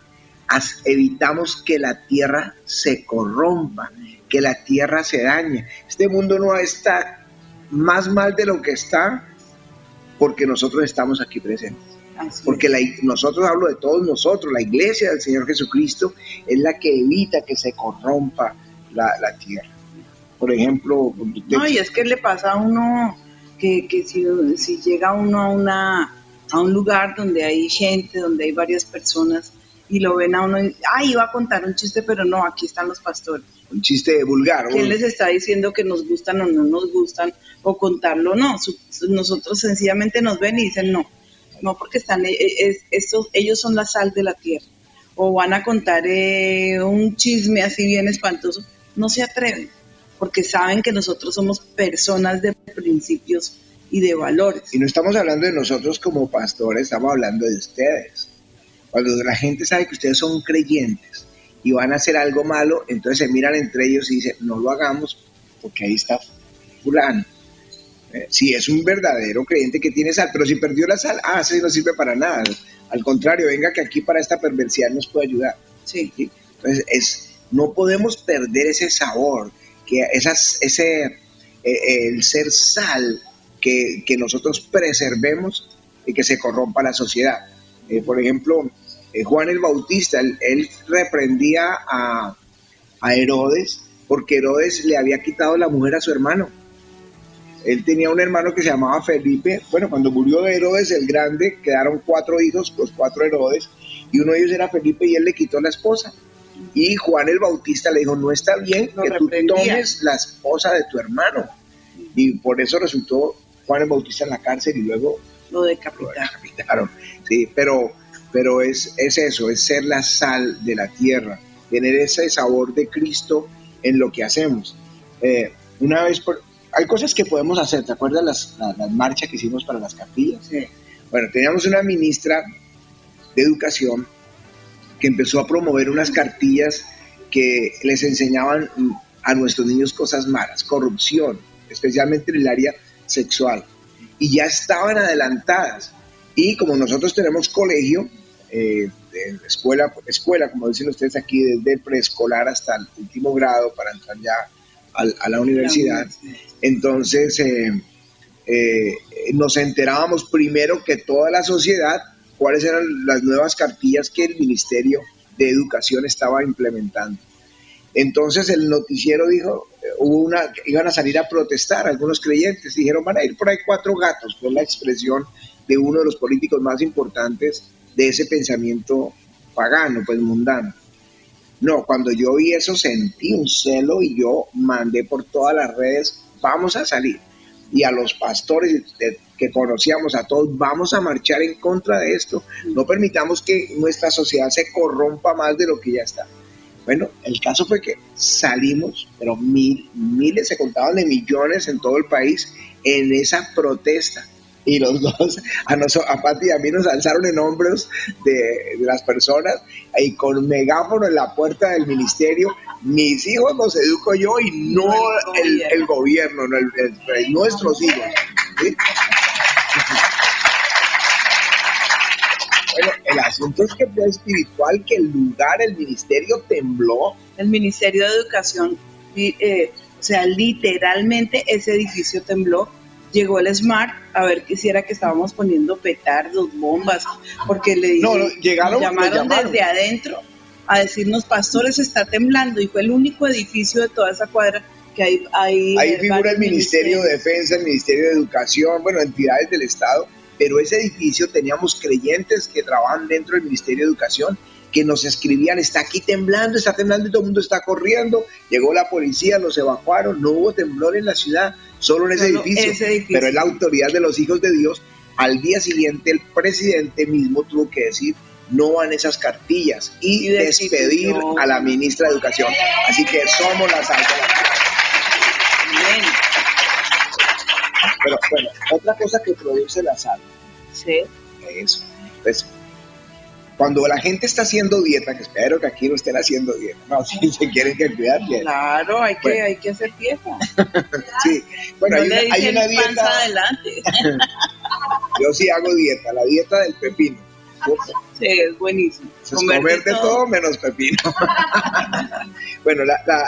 evitamos que la tierra se corrompa, que la tierra se dañe. Este mundo no está más mal de lo que está porque nosotros estamos aquí presentes. Porque nosotros, hablo de todos nosotros, la iglesia del Señor Jesucristo es la que evita que se corrompa la tierra. Por ejemplo... No, y es que le pasa a uno que si llega uno a un lugar donde hay gente, donde hay varias personas, y lo ven a uno y, iba a contar un chiste, pero no, aquí están los pastores. Un chiste vulgar. ¿Quién les está diciendo que nos gustan o no nos gustan, o contarlo o no? Nosotros sencillamente nos ven y dicen no, porque ellos son la sal de la tierra. O van a contar un chisme así bien espantoso, no se atreven, porque saben que nosotros somos personas de principios y de valores. Y no estamos hablando de nosotros como pastores, estamos hablando de ustedes. Cuando la gente sabe que ustedes son creyentes y van a hacer algo malo, entonces se miran entre ellos y dicen, no lo hagamos porque ahí está fulano. Si es un verdadero creyente que tiene sal, pero si perdió la sal, ese no sirve para nada. Al contrario, venga que aquí para esta perversidad nos puede ayudar. Sí. ¿Sí? Entonces, no podemos perder ese sabor, que el ser sal, que nosotros preservemos y que se corrompa la sociedad. Por ejemplo, Juan el Bautista, él reprendía a Herodes porque Herodes le había quitado la mujer a su hermano. Él tenía un hermano que se llamaba Felipe. Bueno, cuando murió Herodes el Grande, quedaron 4 hijos, los 4 Herodes, y uno de ellos era Felipe y él le quitó la esposa. Y Juan el Bautista le dijo, no está bien que tú tomes la esposa de tu hermano. Y por eso resultó Juan el Bautista en la cárcel y luego lo decapitaron. Sí, pero es eso, es ser la sal de la tierra, tener ese sabor de Cristo en lo que hacemos. Hay cosas que podemos hacer, ¿te acuerdas las marchas que hicimos para las capillas? Sí. Bueno, teníamos una ministra de educación que empezó a promover unas cartillas que les enseñaban a nuestros niños cosas malas, corrupción, especialmente en el área sexual, y ya estaban adelantadas. Y como nosotros tenemos colegio, escuela, como dicen ustedes aquí, desde el preescolar hasta el último grado para entrar ya a la universidad, entonces nos enterábamos primero que toda la sociedad cuáles eran las nuevas cartillas que el Ministerio de Educación estaba implementando. Entonces el noticiero dijo, iban a salir a protestar algunos creyentes, dijeron, van a ir por ahí 4 gatos, fue la expresión de uno de los políticos más importantes de ese pensamiento pagano, pues mundano. No, cuando yo vi eso sentí un celo y yo mandé por todas las redes, vamos a salir. Y a los pastores que conocíamos a todos, vamos a marchar en contra de esto. No permitamos que nuestra sociedad se corrompa más de lo que ya está. Bueno, el caso fue que salimos, pero miles, se contaban de millones en todo el país en esa protesta. Y los dos, a Pati y a mí nos alzaron en hombros de las personas y con megáfono en la puerta del ministerio, mis hijos los educo yo y no el gobierno, nuestros hijos. ¿Sí? Bueno, el asunto es que fue espiritual, que el ministerio tembló. El Ministerio de Educación, o sea, literalmente ese edificio tembló. Llegó el SMART a ver qué hiciera que estábamos poniendo petardos, bombas, porque llamaron desde adentro a decirnos, pastores, está temblando, y fue el único edificio de toda esa cuadra que hay. Ahí figura el Ministerio de Defensa, el Ministerio de Educación, bueno, entidades del Estado, pero ese edificio teníamos creyentes que trabajan dentro del Ministerio de Educación, que nos escribían, está aquí temblando, y todo el mundo está corriendo, llegó la policía, los evacuaron, no hubo temblor en la ciudad, solo en ese edificio, pero es la autoridad de los hijos de Dios. Al día siguiente el presidente mismo tuvo que decir, no van esas cartillas, y despedir a la ministra de Educación. Así que somos la sal de la tierra. Pero bueno, otra cosa que produce la sal. Sí. Eso. Pues, cuando la gente está haciendo dieta, que espero que aquí no estén haciendo dieta, no, si se quieren que cuidar bien. Claro, hay que hacer dieta. Sí, bueno, no hay una dieta. Panza adelante. Yo sí hago dieta, la dieta del pepino. Sí, es buenísimo. Es comer de todo menos pepino. Bueno,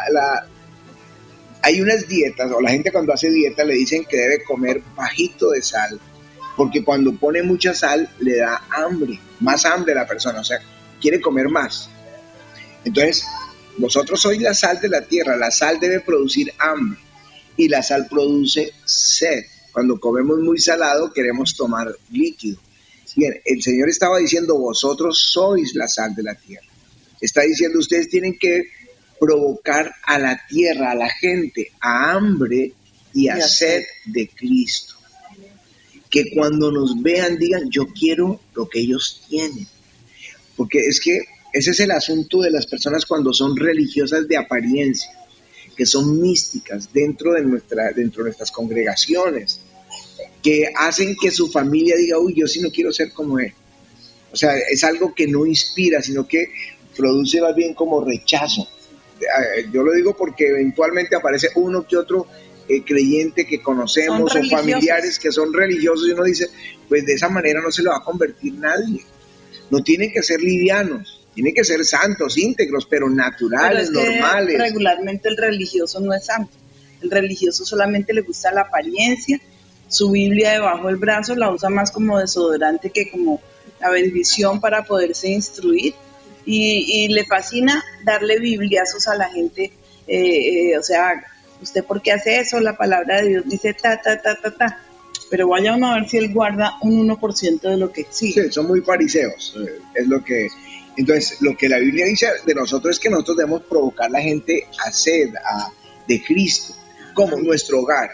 hay unas dietas, o la gente cuando hace dieta le dicen que debe comer bajito de sal, porque cuando pone mucha sal le da hambre, más hambre a la persona, o sea, quiere comer más. Entonces, vosotros sois la sal de la tierra, la sal debe producir hambre y la sal produce sed. Cuando comemos muy salado queremos tomar líquido. Bien, el Señor estaba diciendo, vosotros sois la sal de la tierra. Está diciendo, ustedes tienen que provocar a la tierra, a la gente, a hambre y a sed de Cristo. Que cuando nos vean digan, yo quiero lo que ellos tienen. Porque es que ese es el asunto de las personas cuando son religiosas de apariencia, que son místicas dentro de nuestras congregaciones, que hacen que su familia diga, uy, yo sí no quiero ser como él. O sea, es algo que no inspira, sino que produce más bien como rechazo. Yo lo digo porque eventualmente aparece uno que otro creyente que conocemos o familiares que son religiosos y uno dice, pues de esa manera no se le va a convertir nadie. No tienen que ser livianos, tienen que ser santos, íntegros, pero naturales, pero es que normales. Regularmente el religioso no es santo. El religioso solamente le gusta la apariencia. Su Biblia debajo del brazo la usa más como desodorante que como la bendición para poderse instruir. Y le fascina darle bibliazos a la gente. O sea, ¿usted por qué hace eso? La palabra de Dios dice ta. Pero vaya uno a ver si él guarda un 1% de lo que exige. Sí, son muy fariseos. Es lo que... Entonces, lo que la Biblia dice de nosotros es que nosotros debemos provocar a la gente a sed de Cristo, como en nuestro hogar,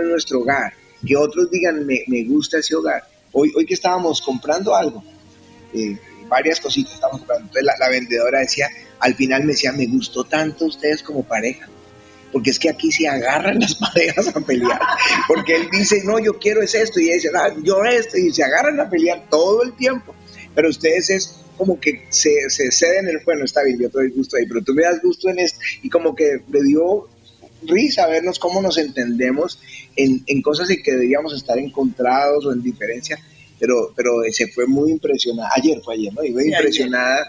que otros digan, me gusta ese hogar. Hoy que estábamos comprando algo, varias cositas estábamos comprando, entonces la vendedora decía, al final me decía, me gustó tanto ustedes como pareja, porque es que aquí se agarran las parejas a pelear, porque él dice, no, yo quiero es esto, y ella dice, yo esto, y se agarran a pelear todo el tiempo, pero ustedes es como que se ceden bueno, está bien, yo te doy gusto ahí, pero tú me das gusto en esto, y como que le dio risa vernos cómo nos entendemos en cosas en que deberíamos estar encontrados o en diferencia, pero se fue muy impresionada, ayer, ¿no? Y fue impresionada,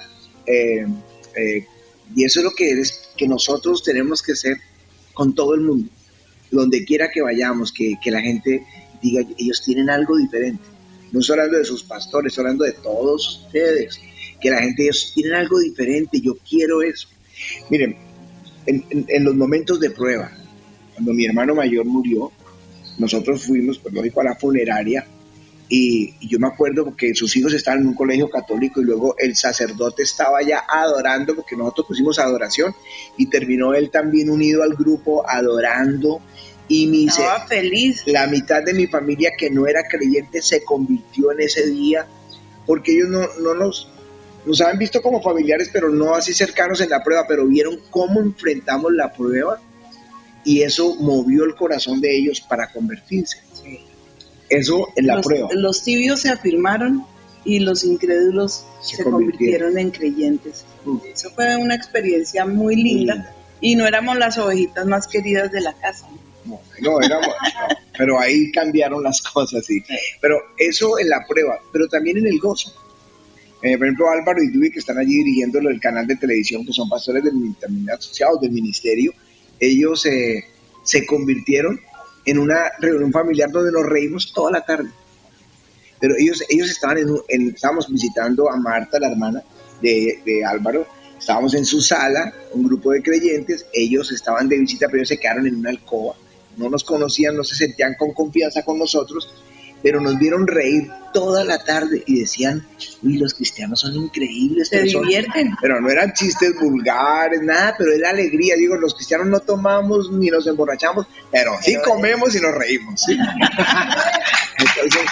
y eso es lo que nosotros tenemos que ser con todo el mundo, donde quiera que vayamos, que la gente diga, ellos tienen algo diferente. No estoy hablando de sus pastores, estoy hablando de todos ustedes, que la gente, ellos tienen algo diferente, yo quiero eso. Miren, en los momentos de prueba, cuando mi hermano mayor murió, nosotros fuimos, pues lógico, a la funeraria, y yo me acuerdo porque sus hijos estaban en un colegio católico y luego el sacerdote estaba ya adorando, porque nosotros pusimos adoración, y terminó él también unido al grupo adorando, y estaba feliz. La mitad de mi familia que no era creyente se convirtió en ese día, porque ellos no nos habían visto como familiares, pero no así cercanos en la prueba, pero vieron cómo enfrentamos la prueba, y eso movió el corazón de ellos para convertirse. Sí. Eso en la prueba. Los tibios se afirmaron y los incrédulos se convirtieron en creyentes. Eso fue una experiencia muy linda. Y no éramos las ovejitas más queridas de la casa. No éramos, pero ahí cambiaron las cosas, sí. Pero eso en la prueba, pero también en el gozo. Por ejemplo, Álvaro y Duy, que están allí dirigiendo el canal de televisión, que son pastores también asociados del ministerio, ellos se convirtieron en una reunión familiar donde nos reímos toda la tarde. Pero ellos estaban estábamos visitando a Marta, la hermana de Álvaro, estábamos en su sala, un grupo de creyentes, ellos estaban de visita, pero ellos se quedaron en una alcoba, no nos conocían, no se sentían con confianza con nosotros, pero nos vieron reír toda la tarde y decían, uy, los cristianos son increíbles. Se divierten. Pero no eran chistes vulgares, nada, pero era alegría. Digo, los cristianos no tomamos ni nos emborrachamos, pero sí comemos y nos reímos. ¿Sí? Entonces,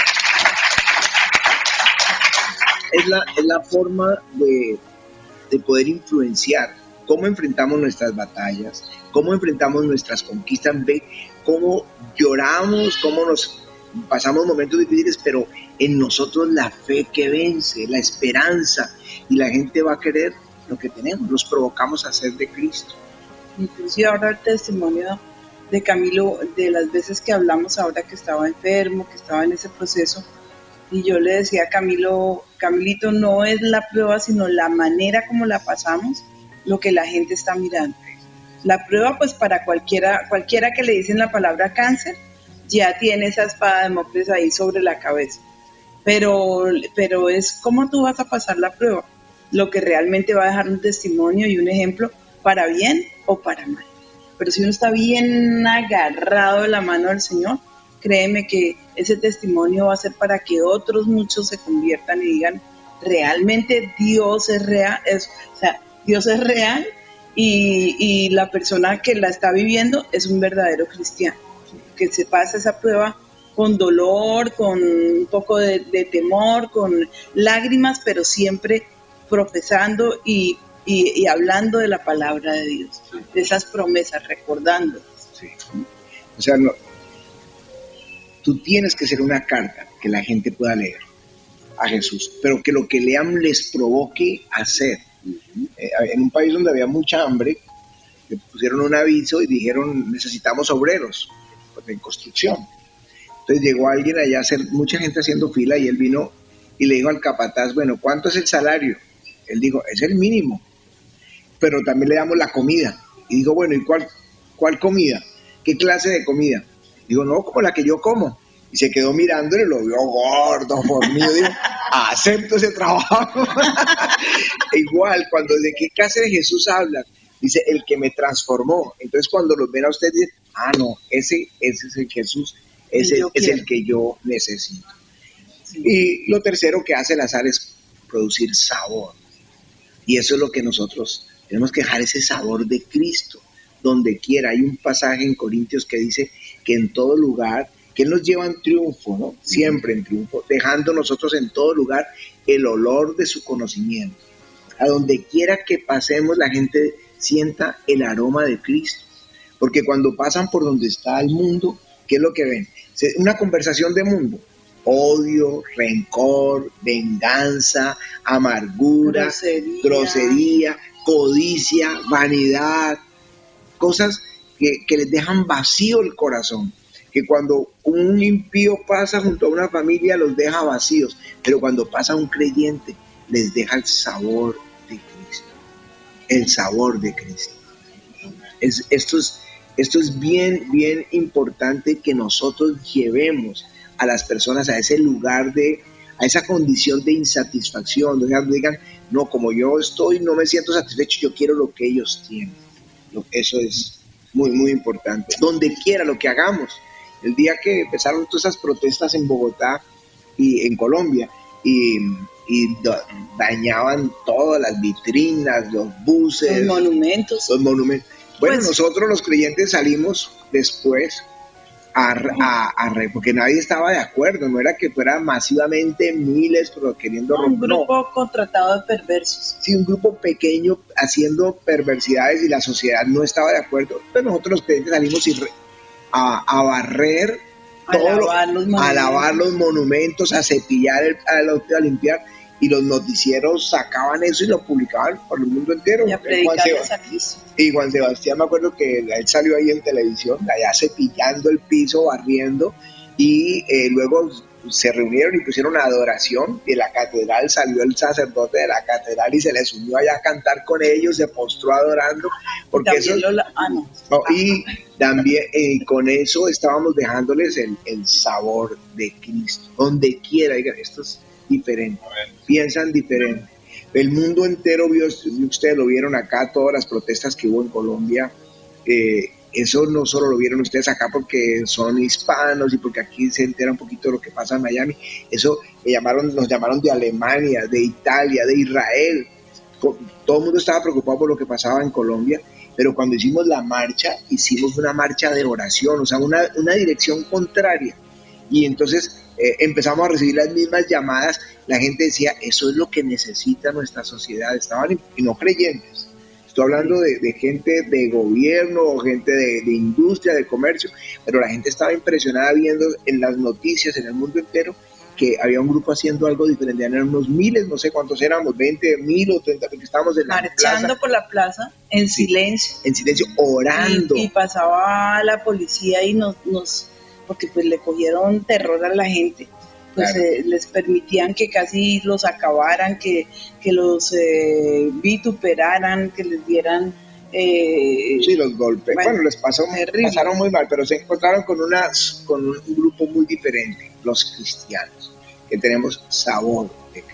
es la forma de poder influenciar. Cómo enfrentamos nuestras batallas, cómo enfrentamos nuestras conquistas, cómo lloramos, cómo nos pasamos momentos difíciles, pero en nosotros la fe que vence, la esperanza, y la gente va a querer lo que tenemos, los provocamos a ser de Cristo. Inclusive ahora el testimonio de Camilo, de las veces que hablamos ahora que estaba enfermo, que estaba en ese proceso, Y yo le decía a Camilito, no es la prueba, sino la manera como la pasamos, lo que la gente está mirando. La prueba, pues para cualquiera que le dicen la palabra cáncer, ya tiene esa espada de Damocles ahí sobre la cabeza. Pero es cómo tú vas a pasar la prueba, lo que realmente va a dejar un testimonio y un ejemplo para bien o para mal. Pero si uno está bien agarrado de la mano del Señor, créeme que ese testimonio va a ser para que otros muchos se conviertan y digan, realmente Dios es real, Dios es real y la persona que la está viviendo es un verdadero cristiano, que se pasa esa prueba con dolor, con un poco de temor, con lágrimas, pero siempre profesando y hablando de la palabra de Dios, de esas promesas, recordando. Sí. O sea, no, tú tienes que ser una carta que la gente pueda leer a Jesús, pero que lo que lean les provoque a hacer. En un país donde había mucha hambre, le pusieron un aviso y dijeron, necesitamos obreros en construcción. Entonces llegó alguien allá a hacer, mucha gente haciendo fila, y él vino y le dijo al capataz, bueno, ¿cuánto es el salario? Él dijo, es el mínimo, pero también le damos la comida. Y dijo, bueno, ¿y cuál comida? ¿Qué clase de comida? Digo, no, como la que yo como. Y se quedó mirándole, lo vio gordo, fornido, digo, acepto ese trabajo. Igual, cuando de qué clase de Jesús habla, dice, el que me transformó. Entonces cuando los ven a ustedes, dicen, no, ese es el Jesús, ese es el que yo necesito. Sí. Y lo tercero que hace el azar es producir sabor. Y eso es lo que nosotros tenemos que dejar, ese sabor de Cristo, donde quiera. Hay un pasaje en Corintios que dice que en todo lugar, que Él nos lleva en triunfo, ¿no? Siempre en triunfo, dejando nosotros en todo lugar el olor de su conocimiento. A donde quiera que pasemos, la gente sienta el aroma de Cristo. Porque cuando pasan por donde está el mundo, ¿qué es lo que ven? Una conversación de mundo. Odio, rencor, venganza, amargura, grosería, codicia, vanidad, cosas que les dejan vacío el corazón, que cuando un impío pasa junto a una familia los deja vacíos, pero cuando pasa un creyente les deja el sabor de Cristo, el sabor de Cristo. Esto es bien, bien importante que nosotros llevemos a las personas a ese lugar a esa condición de insatisfacción, donde digan, no, como yo estoy, no me siento satisfecho, yo quiero lo que ellos tienen. Eso es muy, muy importante. Donde quiera, lo que hagamos. El día que empezaron todas esas protestas en Bogotá y en Colombia, y dañaban todas las vitrinas, los buses, los monumentos. Bueno, pues, nosotros los creyentes salimos después porque nadie estaba de acuerdo, no era que fueran masivamente miles pero queriendo romper. Un grupo contratado de perversos. Sí, un grupo pequeño haciendo perversidades y la sociedad no estaba de acuerdo. Pero nosotros los creyentes salimos a barrer, a lavar los monumentos, a cepillar, a limpiar, y los noticieros sacaban eso y lo publicaban por el mundo entero. Y a predicarles a Cristo. Y Juan Sebastián, me acuerdo que él salió ahí en televisión, allá cepillando el piso, barriendo, y luego se reunieron y pusieron adoración, y en la catedral salió el sacerdote de la catedral y se les unió allá a cantar con ellos, se postró adorando, porque eso... y también con eso estábamos dejándoles el sabor de Cristo, donde quiera, digan, esto es diferente, piensan diferente. El mundo entero vio, ustedes lo vieron acá, todas las protestas que hubo en Colombia, eso no solo lo vieron ustedes acá porque son hispanos y porque aquí se entera un poquito de lo que pasa en Miami, eso nos llamaron de Alemania, de Italia, de Israel, todo el mundo estaba preocupado por lo que pasaba en Colombia, pero cuando hicimos la marcha, hicimos una marcha de oración, o sea, una dirección contraria, y entonces empezamos a recibir las mismas llamadas. La gente decía, eso es lo que necesita nuestra sociedad, estaban y no creyentes, estoy hablando de gente de gobierno o gente de industria, de comercio, pero la gente estaba impresionada viendo en las noticias en el mundo entero que había un grupo haciendo algo diferente, eran unos miles, no sé cuántos éramos, 20,000 o 30, porque estábamos en la marchando plaza, por la plaza en silencio, orando, y pasaba la policía y nos porque pues le cogieron terror a la gente, pues Claro. les permitían que casi los acabaran, que los vituperaran, que les dieran... Sí, los golpes. Bueno, les pasaron muy mal, pero se encontraron con un grupo muy diferente, los cristianos, que tenemos sabor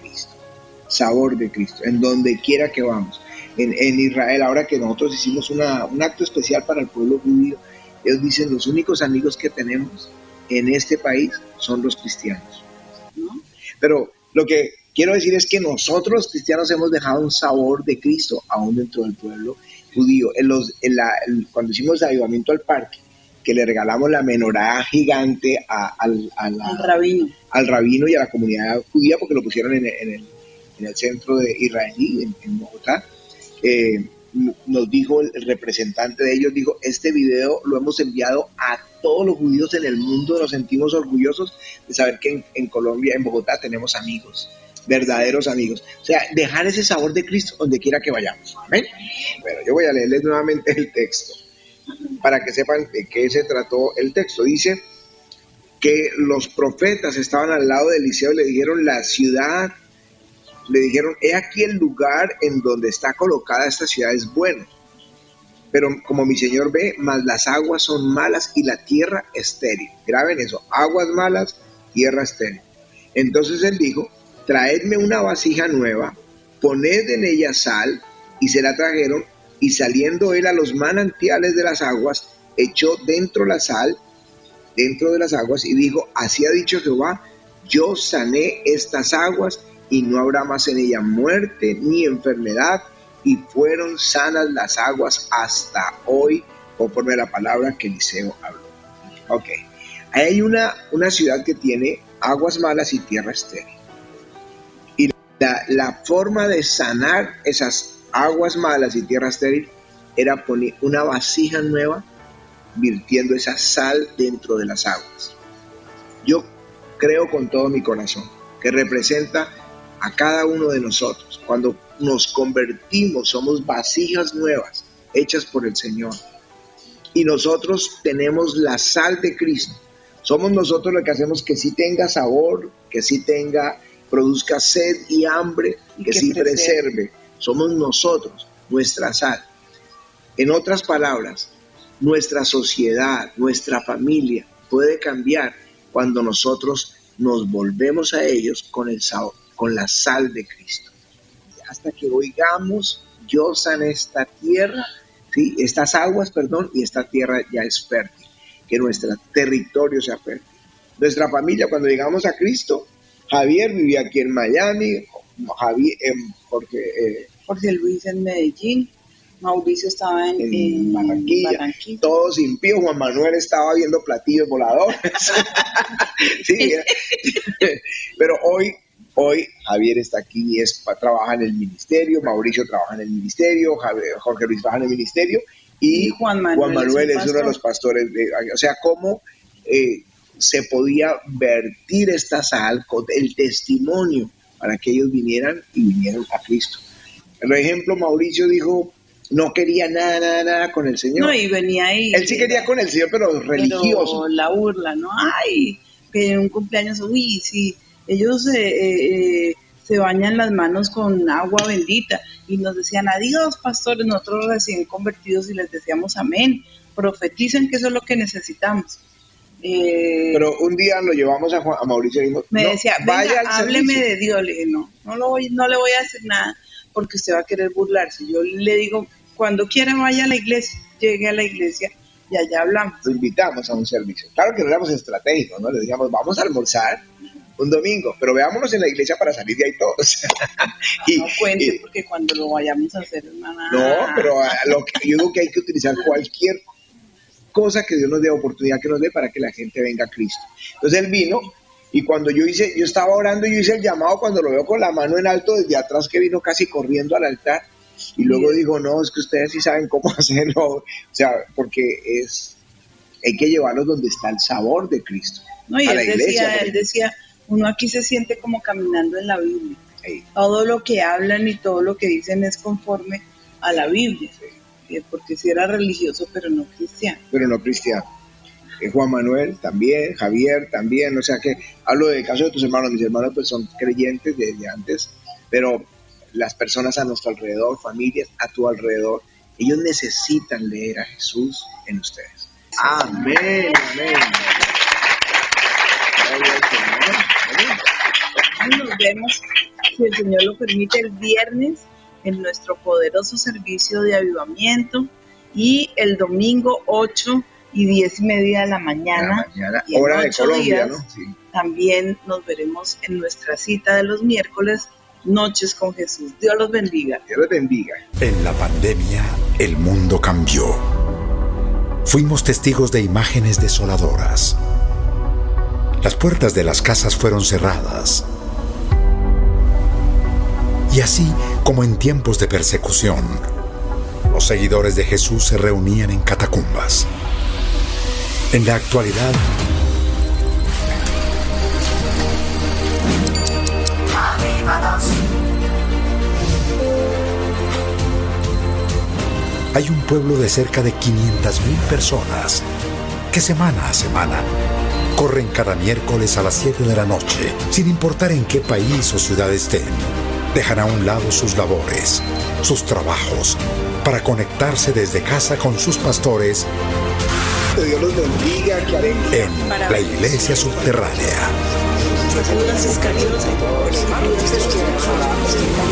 de Cristo, en donde quiera que vamos. En Israel, ahora que nosotros hicimos un acto especial para el pueblo judío, ellos dicen, los únicos amigos que tenemos en este país son los cristianos, ¿no? Pero lo que quiero decir es que nosotros los cristianos hemos dejado un sabor de Cristo aún dentro del pueblo judío. Cuando hicimos el avivamiento al parque, que le regalamos la menorá gigante al rabino y a la comunidad judía, porque lo pusieron en el centro de israelí, en Bogotá, nos dijo el representante de ellos, dijo, este video lo hemos enviado a todos los judíos en el mundo, nos sentimos orgullosos de saber que en Colombia, en Bogotá, tenemos amigos, verdaderos amigos. O sea, dejar ese sabor de Cristo donde quiera que vayamos. ¿Amén? Bueno, yo voy a leerles nuevamente el texto para que sepan de qué se trató el texto. Dice que los profetas estaban al lado de Eliseo y le dijeron, he aquí el lugar en donde está colocada esta ciudad es bueno, pero como mi señor ve, mas las aguas son malas y la tierra estéril. Graben eso, aguas malas, tierra estéril. Entonces él dijo, traedme una vasija nueva, poned en ella sal, y se la trajeron, y saliendo él a los manantiales de las aguas, echó dentro de las aguas, y dijo, así ha dicho Jehová, yo sané estas aguas, y no habrá más en ella muerte ni enfermedad, y fueron sanas las aguas hasta hoy, conforme a la palabra que Eliseo habló. Ok, hay una ciudad que tiene aguas malas y tierra estéril. Y la forma de sanar esas aguas malas y tierra estéril era poner una vasija nueva, virtiendo esa sal dentro de las aguas. Yo creo con todo mi corazón que representa a cada uno de nosotros. Cuando nos convertimos, somos vasijas nuevas, hechas por el Señor. Y nosotros tenemos la sal de Cristo. Somos nosotros los que hacemos que sí tenga sabor, que sí produzca sed y hambre, que sí preserve. Somos nosotros, nuestra sal. En otras palabras, nuestra sociedad, nuestra familia puede cambiar cuando nosotros nos volvemos a ellos con el sabor, con la sal de Cristo. Hasta que oigamos, yo sané esta tierra, ¿sí? Estas aguas, y esta tierra ya es fértil, que nuestro territorio sea fértil. Nuestra familia, cuando llegamos a Cristo, Javier vivía aquí en Miami, Jorge Luis en Medellín, Mauricio estaba en Barranquilla, todos impíos. Juan Manuel estaba viendo platillos voladores. Sí, pero hoy Javier está aquí y trabaja en el ministerio, Mauricio trabaja en el ministerio, Jorge Luis trabaja en el ministerio y Juan Manuel es uno de los pastores. O sea, cómo se podía vertir esta sal con el testimonio para que ellos vinieran a Cristo. Por ejemplo, Mauricio dijo, no quería nada con el Señor. No, y venía ahí. Él sí quería con el Señor, pero religioso. Pero la burla, ¿no? Ay, que en un cumpleaños, uy, sí, ellos se bañan las manos con agua bendita. Y nos decían, adiós, pastores, nosotros recién convertidos, y les decíamos amén. Profeticen que eso es lo que necesitamos. Pero un día lo llevamos a Mauricio y dijimos, me decía, vaya, hábleme de Dios. Le dije, no le voy a decir nada, porque usted va a querer burlarse. Yo le digo, cuando quiera vaya a la iglesia, llegue a la iglesia y allá hablamos. Lo invitamos a un servicio. Claro que no éramos estratégicos, ¿no? Le decíamos, vamos a almorzar un domingo, pero veámonos en la iglesia para salir de ahí todos. No cuente, porque cuando lo vayamos a hacer, hermana. No, pero yo digo que hay que utilizar cualquier cosa que Dios nos dé, oportunidad que nos dé para que la gente venga a Cristo. Entonces él vino, y cuando yo estaba orando, yo hice el llamado cuando lo veo con la mano en alto desde atrás, que vino casi corriendo al altar, y luego dijo, no, es que ustedes sí saben cómo hacerlo, o sea, porque hay que llevarlos donde está el sabor de Cristo. No, y él decía, uno aquí se siente como caminando en la Biblia. Sí. Todo lo que hablan y todo lo que dicen es conforme a la Biblia. Sí. Porque sí era religioso, pero no cristiano. Juan Manuel también, Javier también, o sea que hablo del caso de tus hermanos, mis hermanos pues son creyentes desde antes, pero las personas a nuestro alrededor, familias a tu alrededor, ellos necesitan leer a Jesús en ustedes. Amén, amén. Nos vemos, si el Señor lo permite, el viernes en nuestro poderoso servicio de avivamiento y el domingo 8 y 10:30 de la mañana. Y en hora de Colombia, días, ¿no? Sí. También nos veremos en nuestra cita de los miércoles, Noches con Jesús. Dios los bendiga. Dios los bendiga. En la pandemia, el mundo cambió. Fuimos testigos de imágenes desoladoras. Las puertas de las casas fueron cerradas. Y así como en tiempos de persecución, los seguidores de Jesús se reunían en catacumbas. En la actualidad, hay un pueblo de cerca de 500,000 personas que semana a semana corren cada miércoles a las 7 de la noche, sin importar en qué país o ciudad estén. Dejan a un lado sus labores, sus trabajos, para conectarse desde casa con sus pastores Que Dios los bendiga, que alegría. en la iglesia subterránea.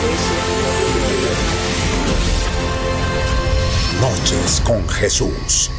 Noches con Jesús.